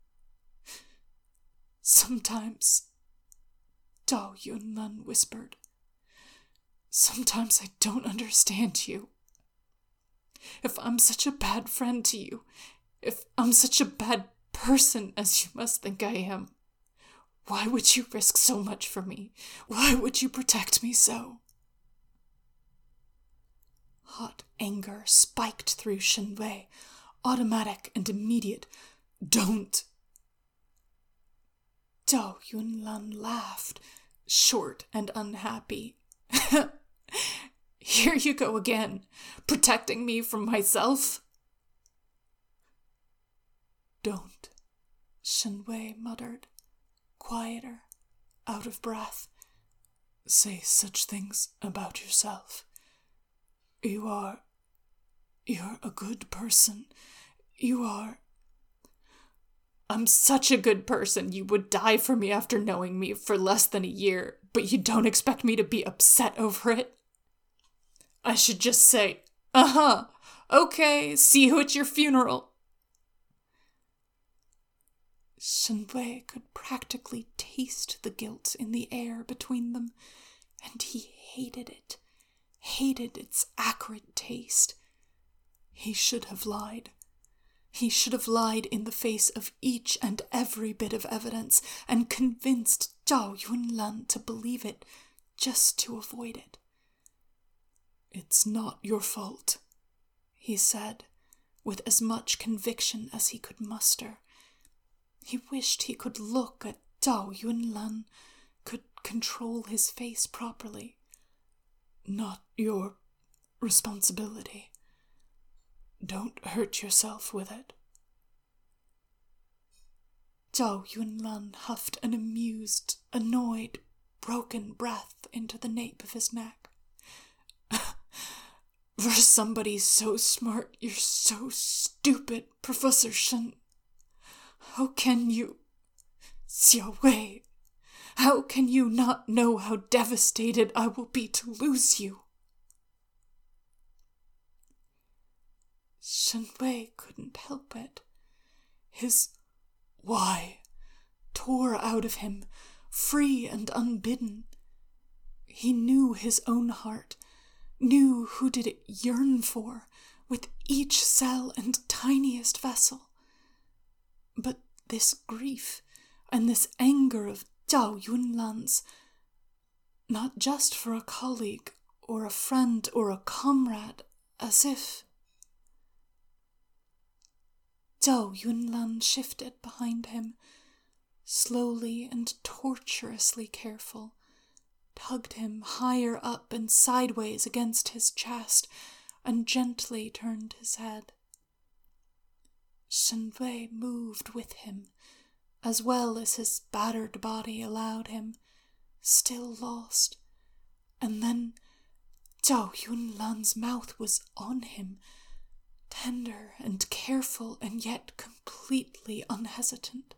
Sometimes, Zhao Yunlan whispered, sometimes I don't understand you. If I'm such a bad friend to you, if I'm such a bad person as you must think I am, why would you risk so much for me? Why would you protect me so? Hot anger spiked through Shen Wei, automatic and immediate. Don't! Zhao Yunlan laughed, short and unhappy. Here you go again, protecting me from myself? Don't, Shen Wei muttered, quieter, out of breath. Say such things about yourself. You are... You're a good person. You are... I'm such a good person you would die for me after knowing me for less than a year, but you don't expect me to be upset over it? I should just say, uh-huh, okay, see you at your funeral. Shen Wei could practically taste the guilt in the air between them, and he hated it, hated its acrid taste. He should have lied. He should have lied in the face of each and every bit of evidence and convinced Zhao Yunlan to believe it, just to avoid it. It's not your fault, he said, with as much conviction as he could muster. He wished he could look at Zhao Yunlan, could control his face properly. Not your responsibility. Don't hurt yourself with it. Zhao Yunlan huffed an amused, annoyed, broken breath into the nape of his neck. For somebody so smart, you're so stupid, Professor Shen. How can you... Xiao Wei, how can you not know how devastated I will be to lose you? Shen Wei couldn't help it. His why tore out of him, free and unbidden. He knew his own heart, knew who did it yearn for, with each cell and tiniest vessel. But this grief and this anger of Zhao Yunlan's, not just for a colleague or a friend or a comrade, as if... Zhao Yunlan shifted behind him, slowly and tortuously careful, tugged him higher up and sideways against his chest, and gently turned his head. Shen Wei moved with him, as well as his battered body allowed him, still lost, and then Zhao Yunlan's mouth was on him, tender and careful and yet completely unhesitant.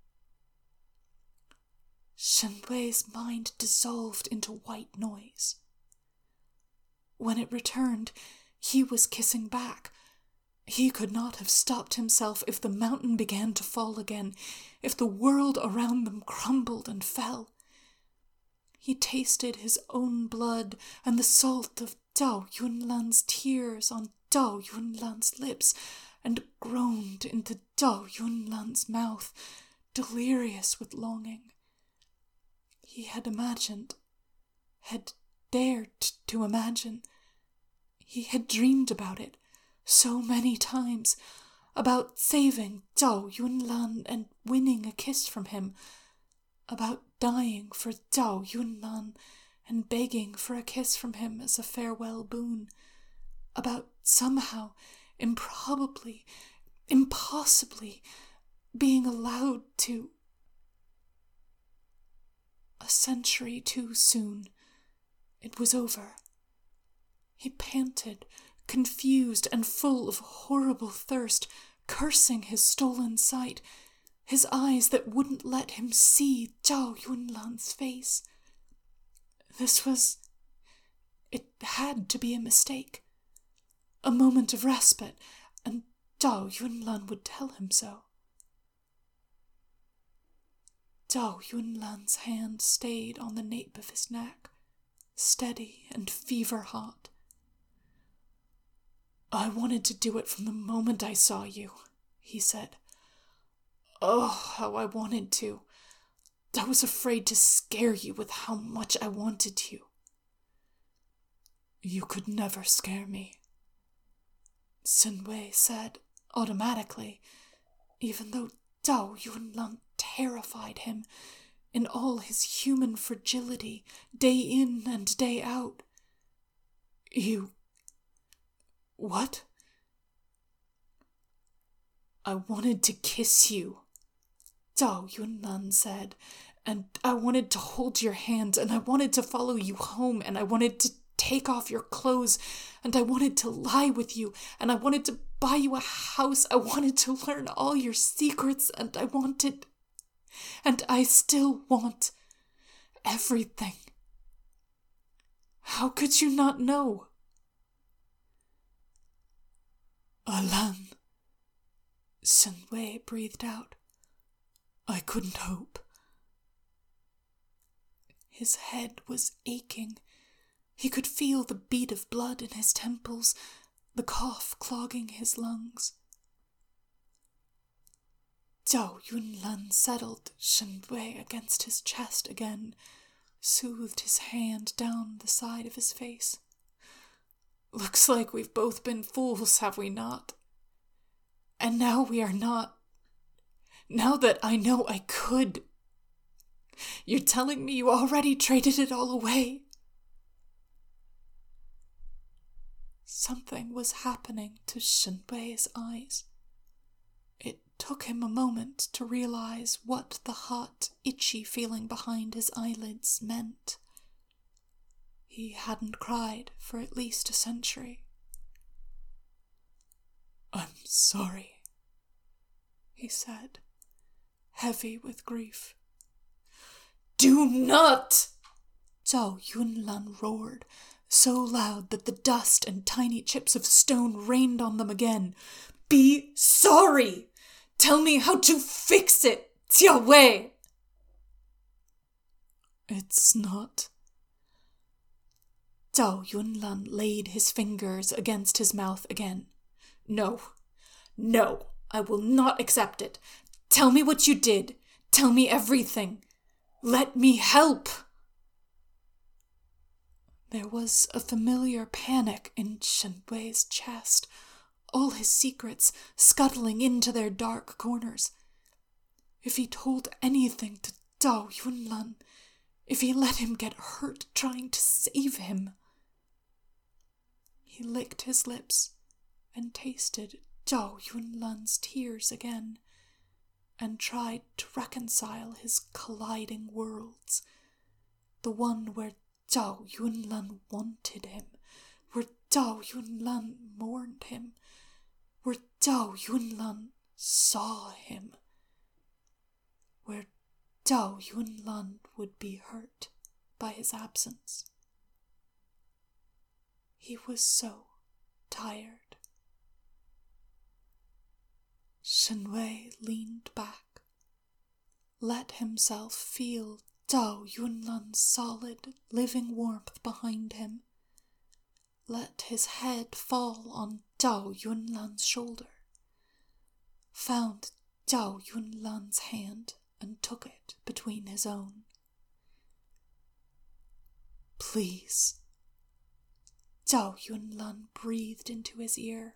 Shen Wei's mind dissolved into white noise. When it returned, he was kissing back. He could not have stopped himself if the mountain began to fall again, if the world around them crumbled and fell. He tasted his own blood and the salt of Zhao Yunlan's tears on Zhao Yunlan's lips, and groaned into Zhao Yunlan's mouth, delirious with longing. He had imagined, had dared to imagine. He had dreamed about it so many times, about saving Zhao Yunlan and winning a kiss from him, about dying for Zhao Yunlan and begging for a kiss from him as a farewell boon, about somehow, improbably, impossibly, being allowed to... A century too soon, it was over. He panted, confused and full of horrible thirst, cursing his stolen sight, his eyes that wouldn't let him see Zhao Yunlan's face. This was... It had to be a mistake. A moment of respite, and Zhao Yunlan would tell him so. Zhao Yunlan's hand stayed on the nape of his neck, steady and fever-hot. "I wanted to do it from the moment I saw you," he said. "Oh, how I wanted to. I was afraid to scare you with how much I wanted you." "You could never scare me," Shen Wei said automatically, even though Zhao Yunlan terrified him in all his human fragility, day in and day out. "You... what?" "I wanted to kiss you," Zhao Yunlan said, "and I wanted to hold your hand, and I wanted to follow you home, and I wanted to take off your clothes, and I wanted to lie with you, and I wanted to buy you a house, I wanted to learn all your secrets, and I wanted... and I still want... everything. How could you not know?" "Alan," Shen Wei breathed out. "I couldn't hope." His head was aching. He could feel the beat of blood in his temples, the cough clogging his lungs. Zhao Yunlan settled Shen Wei against his chest again, soothed his hand down the side of his face. "Looks like we've both been fools, have we not? And now we are not. Now that I know I could. You're telling me you already traded it all away?" Something was happening to Shen Wei's eyes. It took him a moment to realize what the hot, itchy feeling behind his eyelids meant. He hadn't cried for at least a century. "I'm sorry," he said, heavy with grief. "Do not!" Zhao Yunlan roared, so loud that the dust and tiny chips of stone rained on them again. "Be sorry! Tell me how to fix it, Jia Wei!" "It's not..." Zhao Yunlan laid his fingers against his mouth again. No, no, I will not accept it. Tell me what you did. Tell me everything. Let me help. There was a familiar panic in Shen Wei's chest, all his secrets scuttling into their dark corners. If he told anything to Zhao Yunlan, if he let him get hurt trying to save him. He licked his lips and tasted Zhao Yunlan's tears again, and tried to reconcile his colliding worlds, the one where Zhao Yunlan wanted him, where Zhao Yunlan mourned him, where Zhao Yunlan saw him, where Zhao Yunlan would be hurt by his absence. He was so tired. Shen Wei leaned back, let himself feel Zhao Yunlan's solid, living warmth behind him, let his head fall on Zhao Yunlan's shoulder, found Zhao Yunlan's hand and took it between his own. Please. Zhao Yunlan breathed into his ear.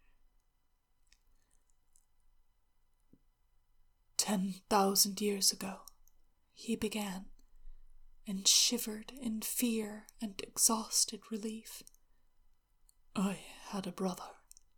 Ten thousand years ago, he began, and shivered in fear and exhausted relief. I had a brother.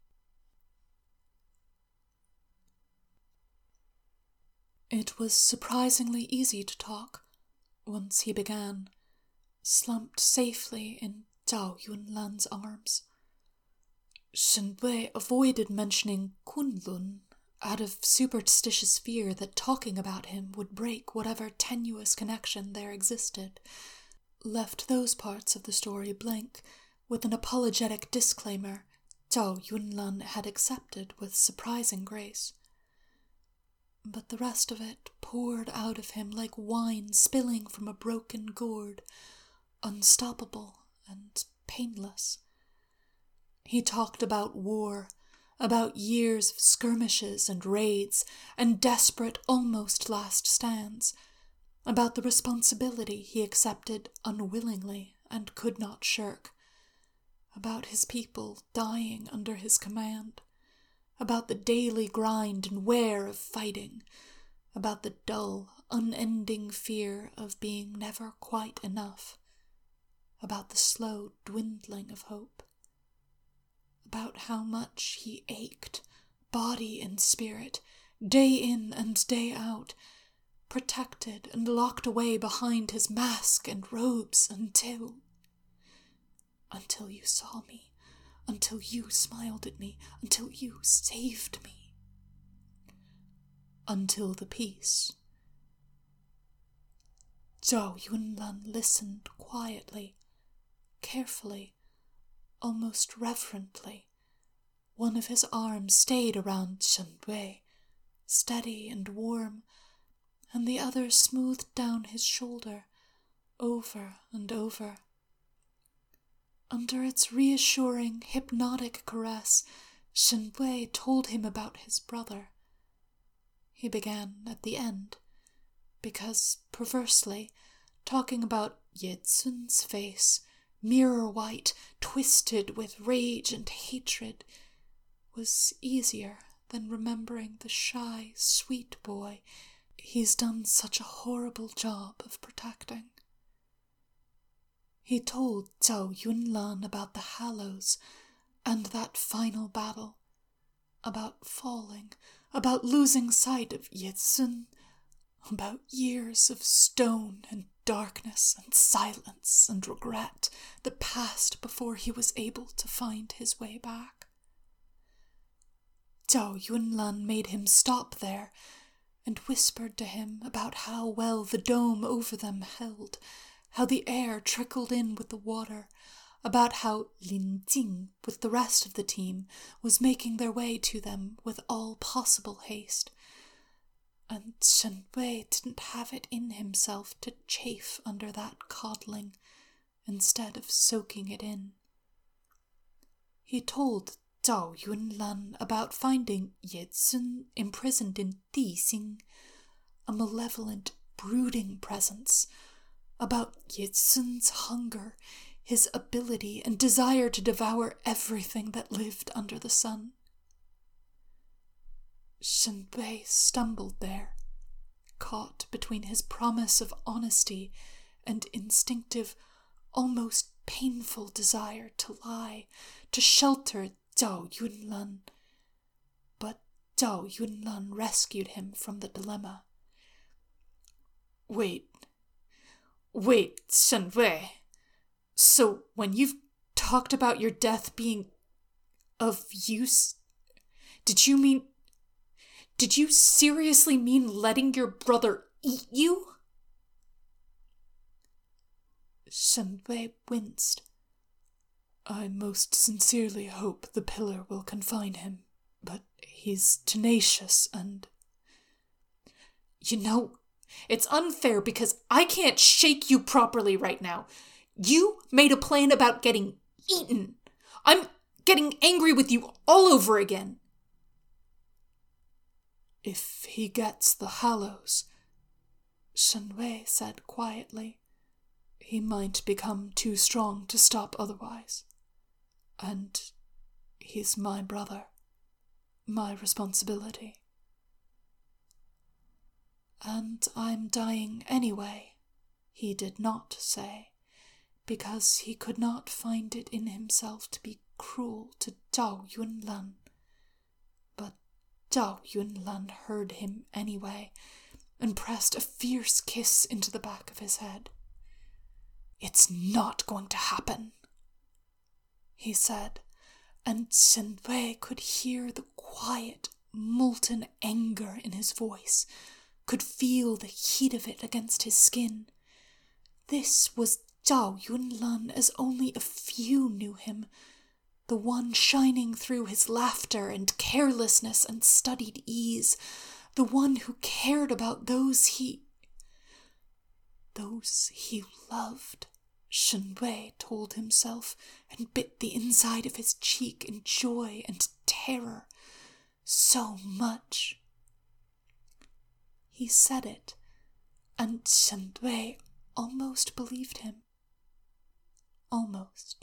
It was surprisingly easy to talk, once he began, slumped safely in Zhao Yunlan's arms. Shen Wei avoided mentioning Kunlun out of superstitious fear that talking about him would break whatever tenuous connection there existed, left those parts of the story blank, with an apologetic disclaimer Zhao Yunlan had accepted with surprising grace. But the rest of it poured out of him like wine spilling from a broken gourd, unstoppable and painless. He talked about war, about years of skirmishes and raids and desperate, almost last stands, about the responsibility he accepted unwillingly and could not shirk, about his people dying under his command, about the daily grind and wear of fighting, about the dull, unending fear of being never quite enough, about the slow dwindling of hope, about how much he ached, body and spirit, day in and day out, protected and locked away behind his mask and robes until... until you saw me, until you smiled at me, until you saved me. Until the peace. Zhao Yunlan listened quietly, carefully, almost reverently. One of his arms stayed around Shen Wei, steady and warm, and the other smoothed down his shoulder, over and over. Under its reassuring, hypnotic caress, Shen Wei told him about his brother. He began at the end, because, perversely, talking about Ye Tsun's face, mirror white, twisted with rage and hatred, was easier than remembering the shy, sweet boy he's done such a horrible job of protecting. He told Zhao Yunlan about the Hallows and that final battle, about falling, about losing sight of Ye Tsun, about years of stone and darkness and silence and regret that passed before he was able to find his way back. Zhao Yunlan made him stop there and whispered to him about how well the dome over them held, how the air trickled in with the water, about how Lin Jing, with the rest of the team, was making their way to them with all possible haste. And Shen Wei didn't have it in himself to chafe under that coddling, instead of soaking it in. He told Zhao Yunlan about finding Ye Zun imprisoned in Di Xing, a malevolent, brooding presence, about Ye Zun's hunger, his ability and desire to devour everything that lived under the sun. Shen Wei stumbled there, caught between his promise of honesty and instinctive, almost painful desire to lie, to shelter Zhao Yunlan. But Zhao Yunlan rescued him from the dilemma. Wait, wait, Shen Wei. So when you've talked about your death being of use, did you mean, did you seriously mean letting your brother eat you? Shen Wei winced. I most sincerely hope the pillar will confine him, but he's tenacious and... You know, it's unfair because I can't shake you properly right now. You made a plan about getting eaten. I'm getting angry with you all over again. If he gets the Hallows, Shen Wei said quietly, he might become too strong to stop otherwise. And he's my brother, my responsibility. And I'm dying anyway, he did not say, because he could not find it in himself to be cruel to Zhao Yunlan. But Zhao Yunlan heard him anyway, and pressed a fierce kiss into the back of his head. It's not going to happen, he said, and Shen Wei could hear the quiet, molten anger in his voice, could feel the heat of it against his skin. This was Zhao Yunlan as only a few knew him, the one shining through his laughter and carelessness and studied ease, the one who cared about those he... those he loved. Shen Wei told himself, and bit the inside of his cheek in joy and terror. So much. He said it, and Shen Wei almost believed him. Almost.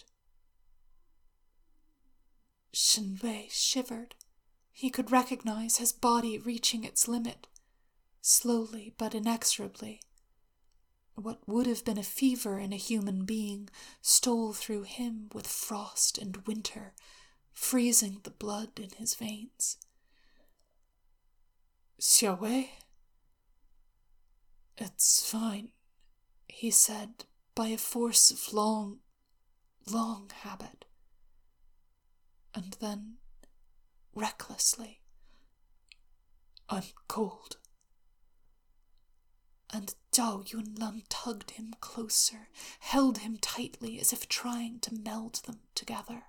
Shen Wei shivered. He could recognize his body reaching its limit, slowly but inexorably. What would have been a fever in a human being stole through him with frost and winter, freezing the blood in his veins. Xiao Wei? It's fine, he said, by a force of long, long habit. And then, recklessly, I'm cold. And Zhao Yunlan tugged him closer, held him tightly as if trying to meld them together.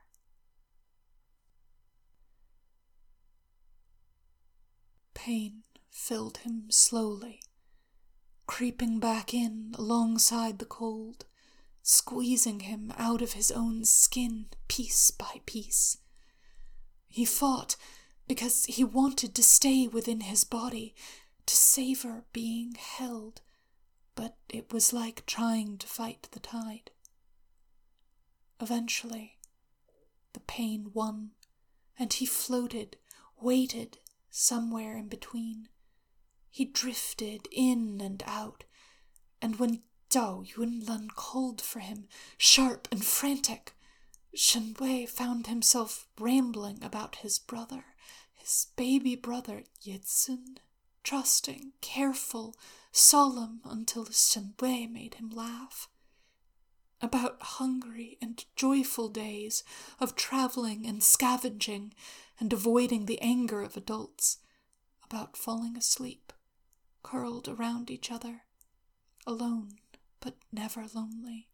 Pain filled him slowly, creeping back in alongside the cold, squeezing him out of his own skin piece by piece. He fought because he wanted to stay within his body, to savor being held, but it was like trying to fight the tide. Eventually, the pain won, and he floated, waited somewhere in between. He drifted in and out, and when Zhao Yunlan called for him, sharp and frantic, Shen Wei found himself rambling about his brother, his baby brother Ye Zun, trusting, careful, solemn until Shen Wei made him laugh. About hungry and joyful days of traveling and scavenging and avoiding the anger of adults, about falling asleep, curled around each other, alone but never lonely.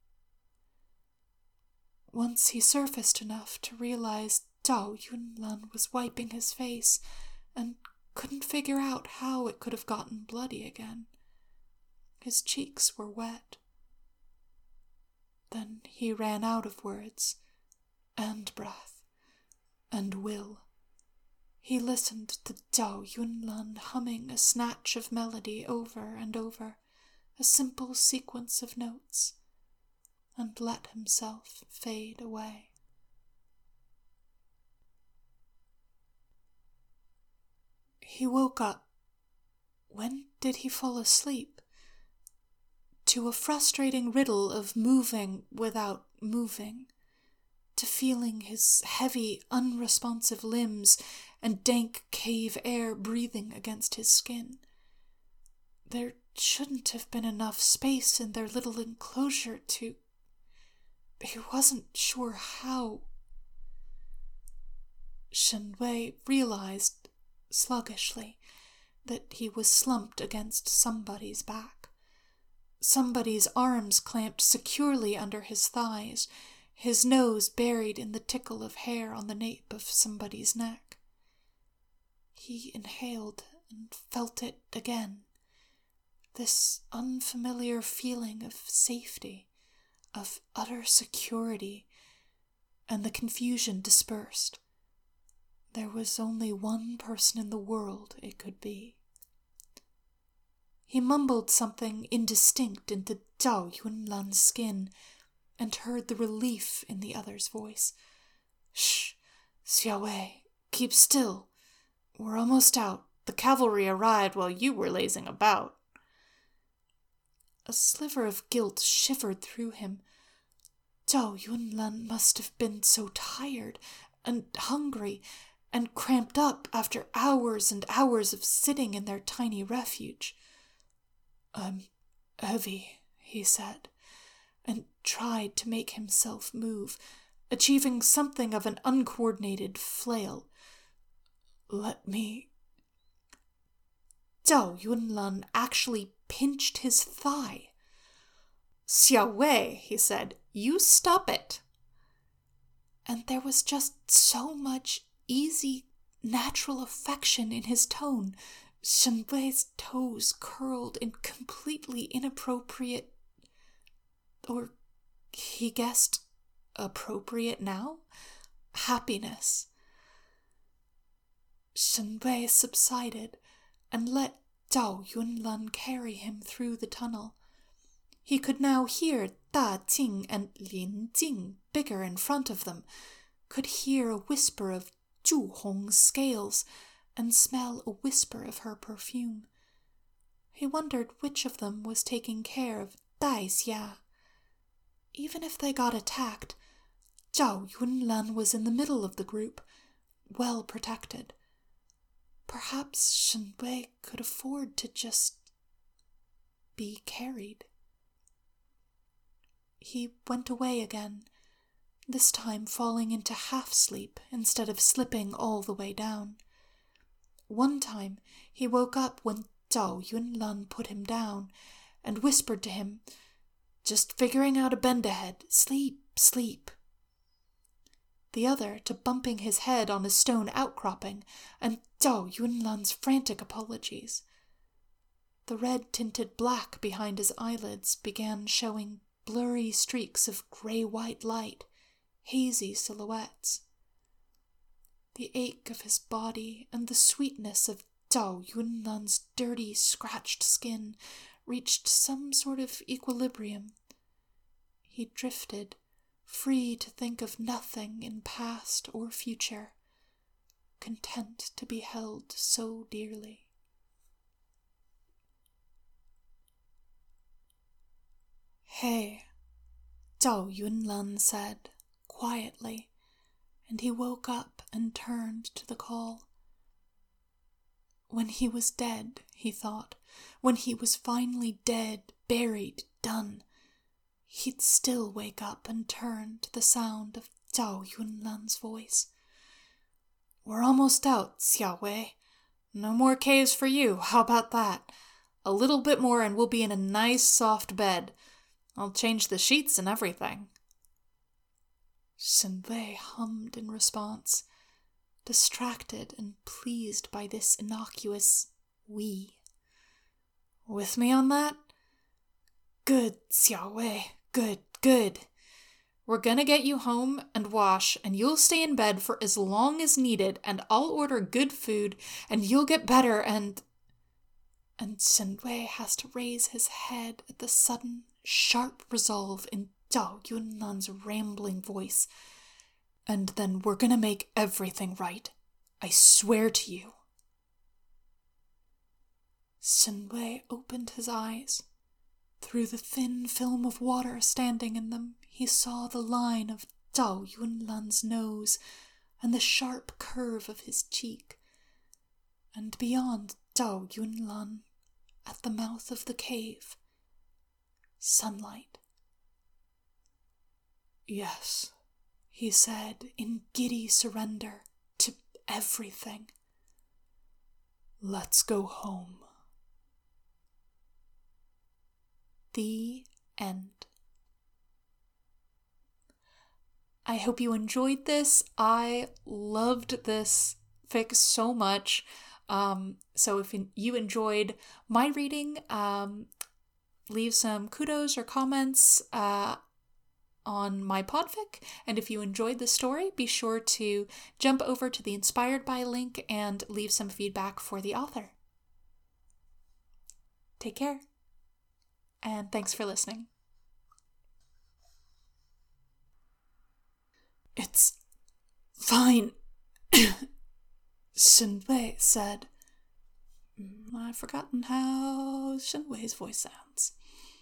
Once he surfaced enough to realize Zhao Yunlan was wiping his face and couldn't figure out how it could have gotten bloody again. His cheeks were wet. Then he ran out of words, and breath, and will. He listened to Zhao Yunlan humming a snatch of melody over and over, a simple sequence of notes, and let himself fade away. He woke up. When did he fall asleep? To a frustrating riddle of moving without moving, to feeling his heavy, unresponsive limbs and dank cave air breathing against his skin. There shouldn't have been enough space in their little enclosure to... He wasn't sure how. Shen Wei realized, sluggishly, that he was slumped against somebody's back. Somebody's arms clamped securely under his thighs, his nose buried in the tickle of hair on the nape of somebody's neck. He inhaled and felt it again, this unfamiliar feeling of safety, of utter security, and the confusion dispersed. There was only one person in the world it could be. He mumbled something indistinct into Zhao Yunlan's skin, and heard the relief in the other's voice. "Shh, Xiao Wei, keep still. We're almost out. The cavalry arrived while you were lazing about." A sliver of guilt shivered through him. Zhao Yunlan must have been so tired and hungry and cramped up after hours and hours of sitting in their tiny refuge. "I'm heavy," he said, and tried to make himself move, achieving something of an uncoordinated flail. "Let me..." Zhao Yunlan actually pinched his thigh. "Xiao Wei," he said, "you stop it." And there was just so much easy, natural affection in his tone. Shen Wei's toes curled in completely inappropriate, or he guessed appropriate now, happiness. Shen Wei subsided and let Zhao Yunlan carry him through the tunnel. He could now hear Da Jing and Lin Jing bigger in front of them, could hear a whisper of Zhu Hong's scales, and smell a whisper of her perfume. He wondered which of them was taking care of Dai Xia. Even if they got attacked, Zhao Yunlan was in the middle of the group, well protected. Perhaps Shen Wei could afford to just be carried. He went away again, this time falling into half-sleep instead of slipping all the way down. One time he woke up when Zhao Yunlan put him down and whispered to him, "Just figuring out a bend ahead. Sleep, sleep." The other to bumping his head on a stone outcropping, and Zhao Yunlan's frantic apologies. The red-tinted black behind his eyelids began showing blurry streaks of gray-white light, hazy silhouettes. The ache of his body and the sweetness of Zhao Yunlan's dirty, scratched skin reached some sort of equilibrium. He drifted, free to think of nothing in past or future, content to be held so dearly. "Hey," Zhao Yunlan said, quietly, and he woke up and turned to the call. When he was dead, he thought, when he was finally dead, buried, done, he'd still wake up and turn to the sound of Zhao Yunlan's voice. "We're almost out, Xiao Wei. No more caves for you, how about that? A little bit more and we'll be in a nice soft bed. I'll change the sheets and everything." Shen Wei hummed in response, distracted and pleased by this innocuous we. "With me on that? Good, Xiao Wei, good, good." We're gonna get you home and wash, and you'll stay in bed for as long as needed, and I'll order good food, and you'll get better, and... And Shenwei has to raise his head at the sudden, sharp resolve in Zhao Yunlan's rambling voice. And then we're gonna make everything right. I swear to you. Shenwei opened his eyes. Through the thin film of water standing in them, he saw the line of Zhao Yunlan's nose and the sharp curve of his cheek. And beyond Zhao Yunlan, at the mouth of the cave, sunlight. Yes, he said in giddy surrender to everything. Let's go home. The end. I hope you enjoyed this. I loved this fic so much. Um, so if you enjoyed my reading, um, leave some kudos or comments uh, on my podfic. And if you enjoyed the story, be sure to jump over to the Inspired By link and leave some feedback for the author. Take care. And thanks for listening. It's fine, Shenwei said. I've forgotten how Shenwei's voice sounds.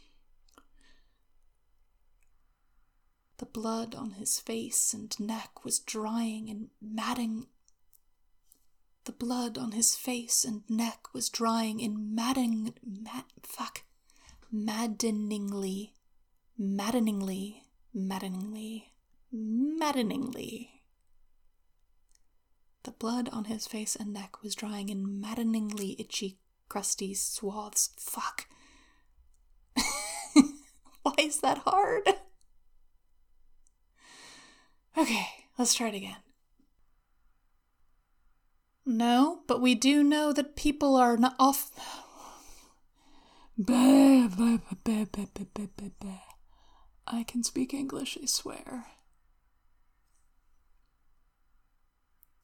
The blood on his face and neck was drying and matting. The blood on his face and neck was drying in madding, mad, fuck, maddeningly, maddeningly, maddeningly, maddeningly. The blood on his face and neck was drying in maddeningly itchy, crusty swaths. Fuck. Why is that hard? Okay, let's try it again. No, but we do know that people are not off. Bah, bah, bah, bah, bah, bah, bah, bah. I can speak English, I swear.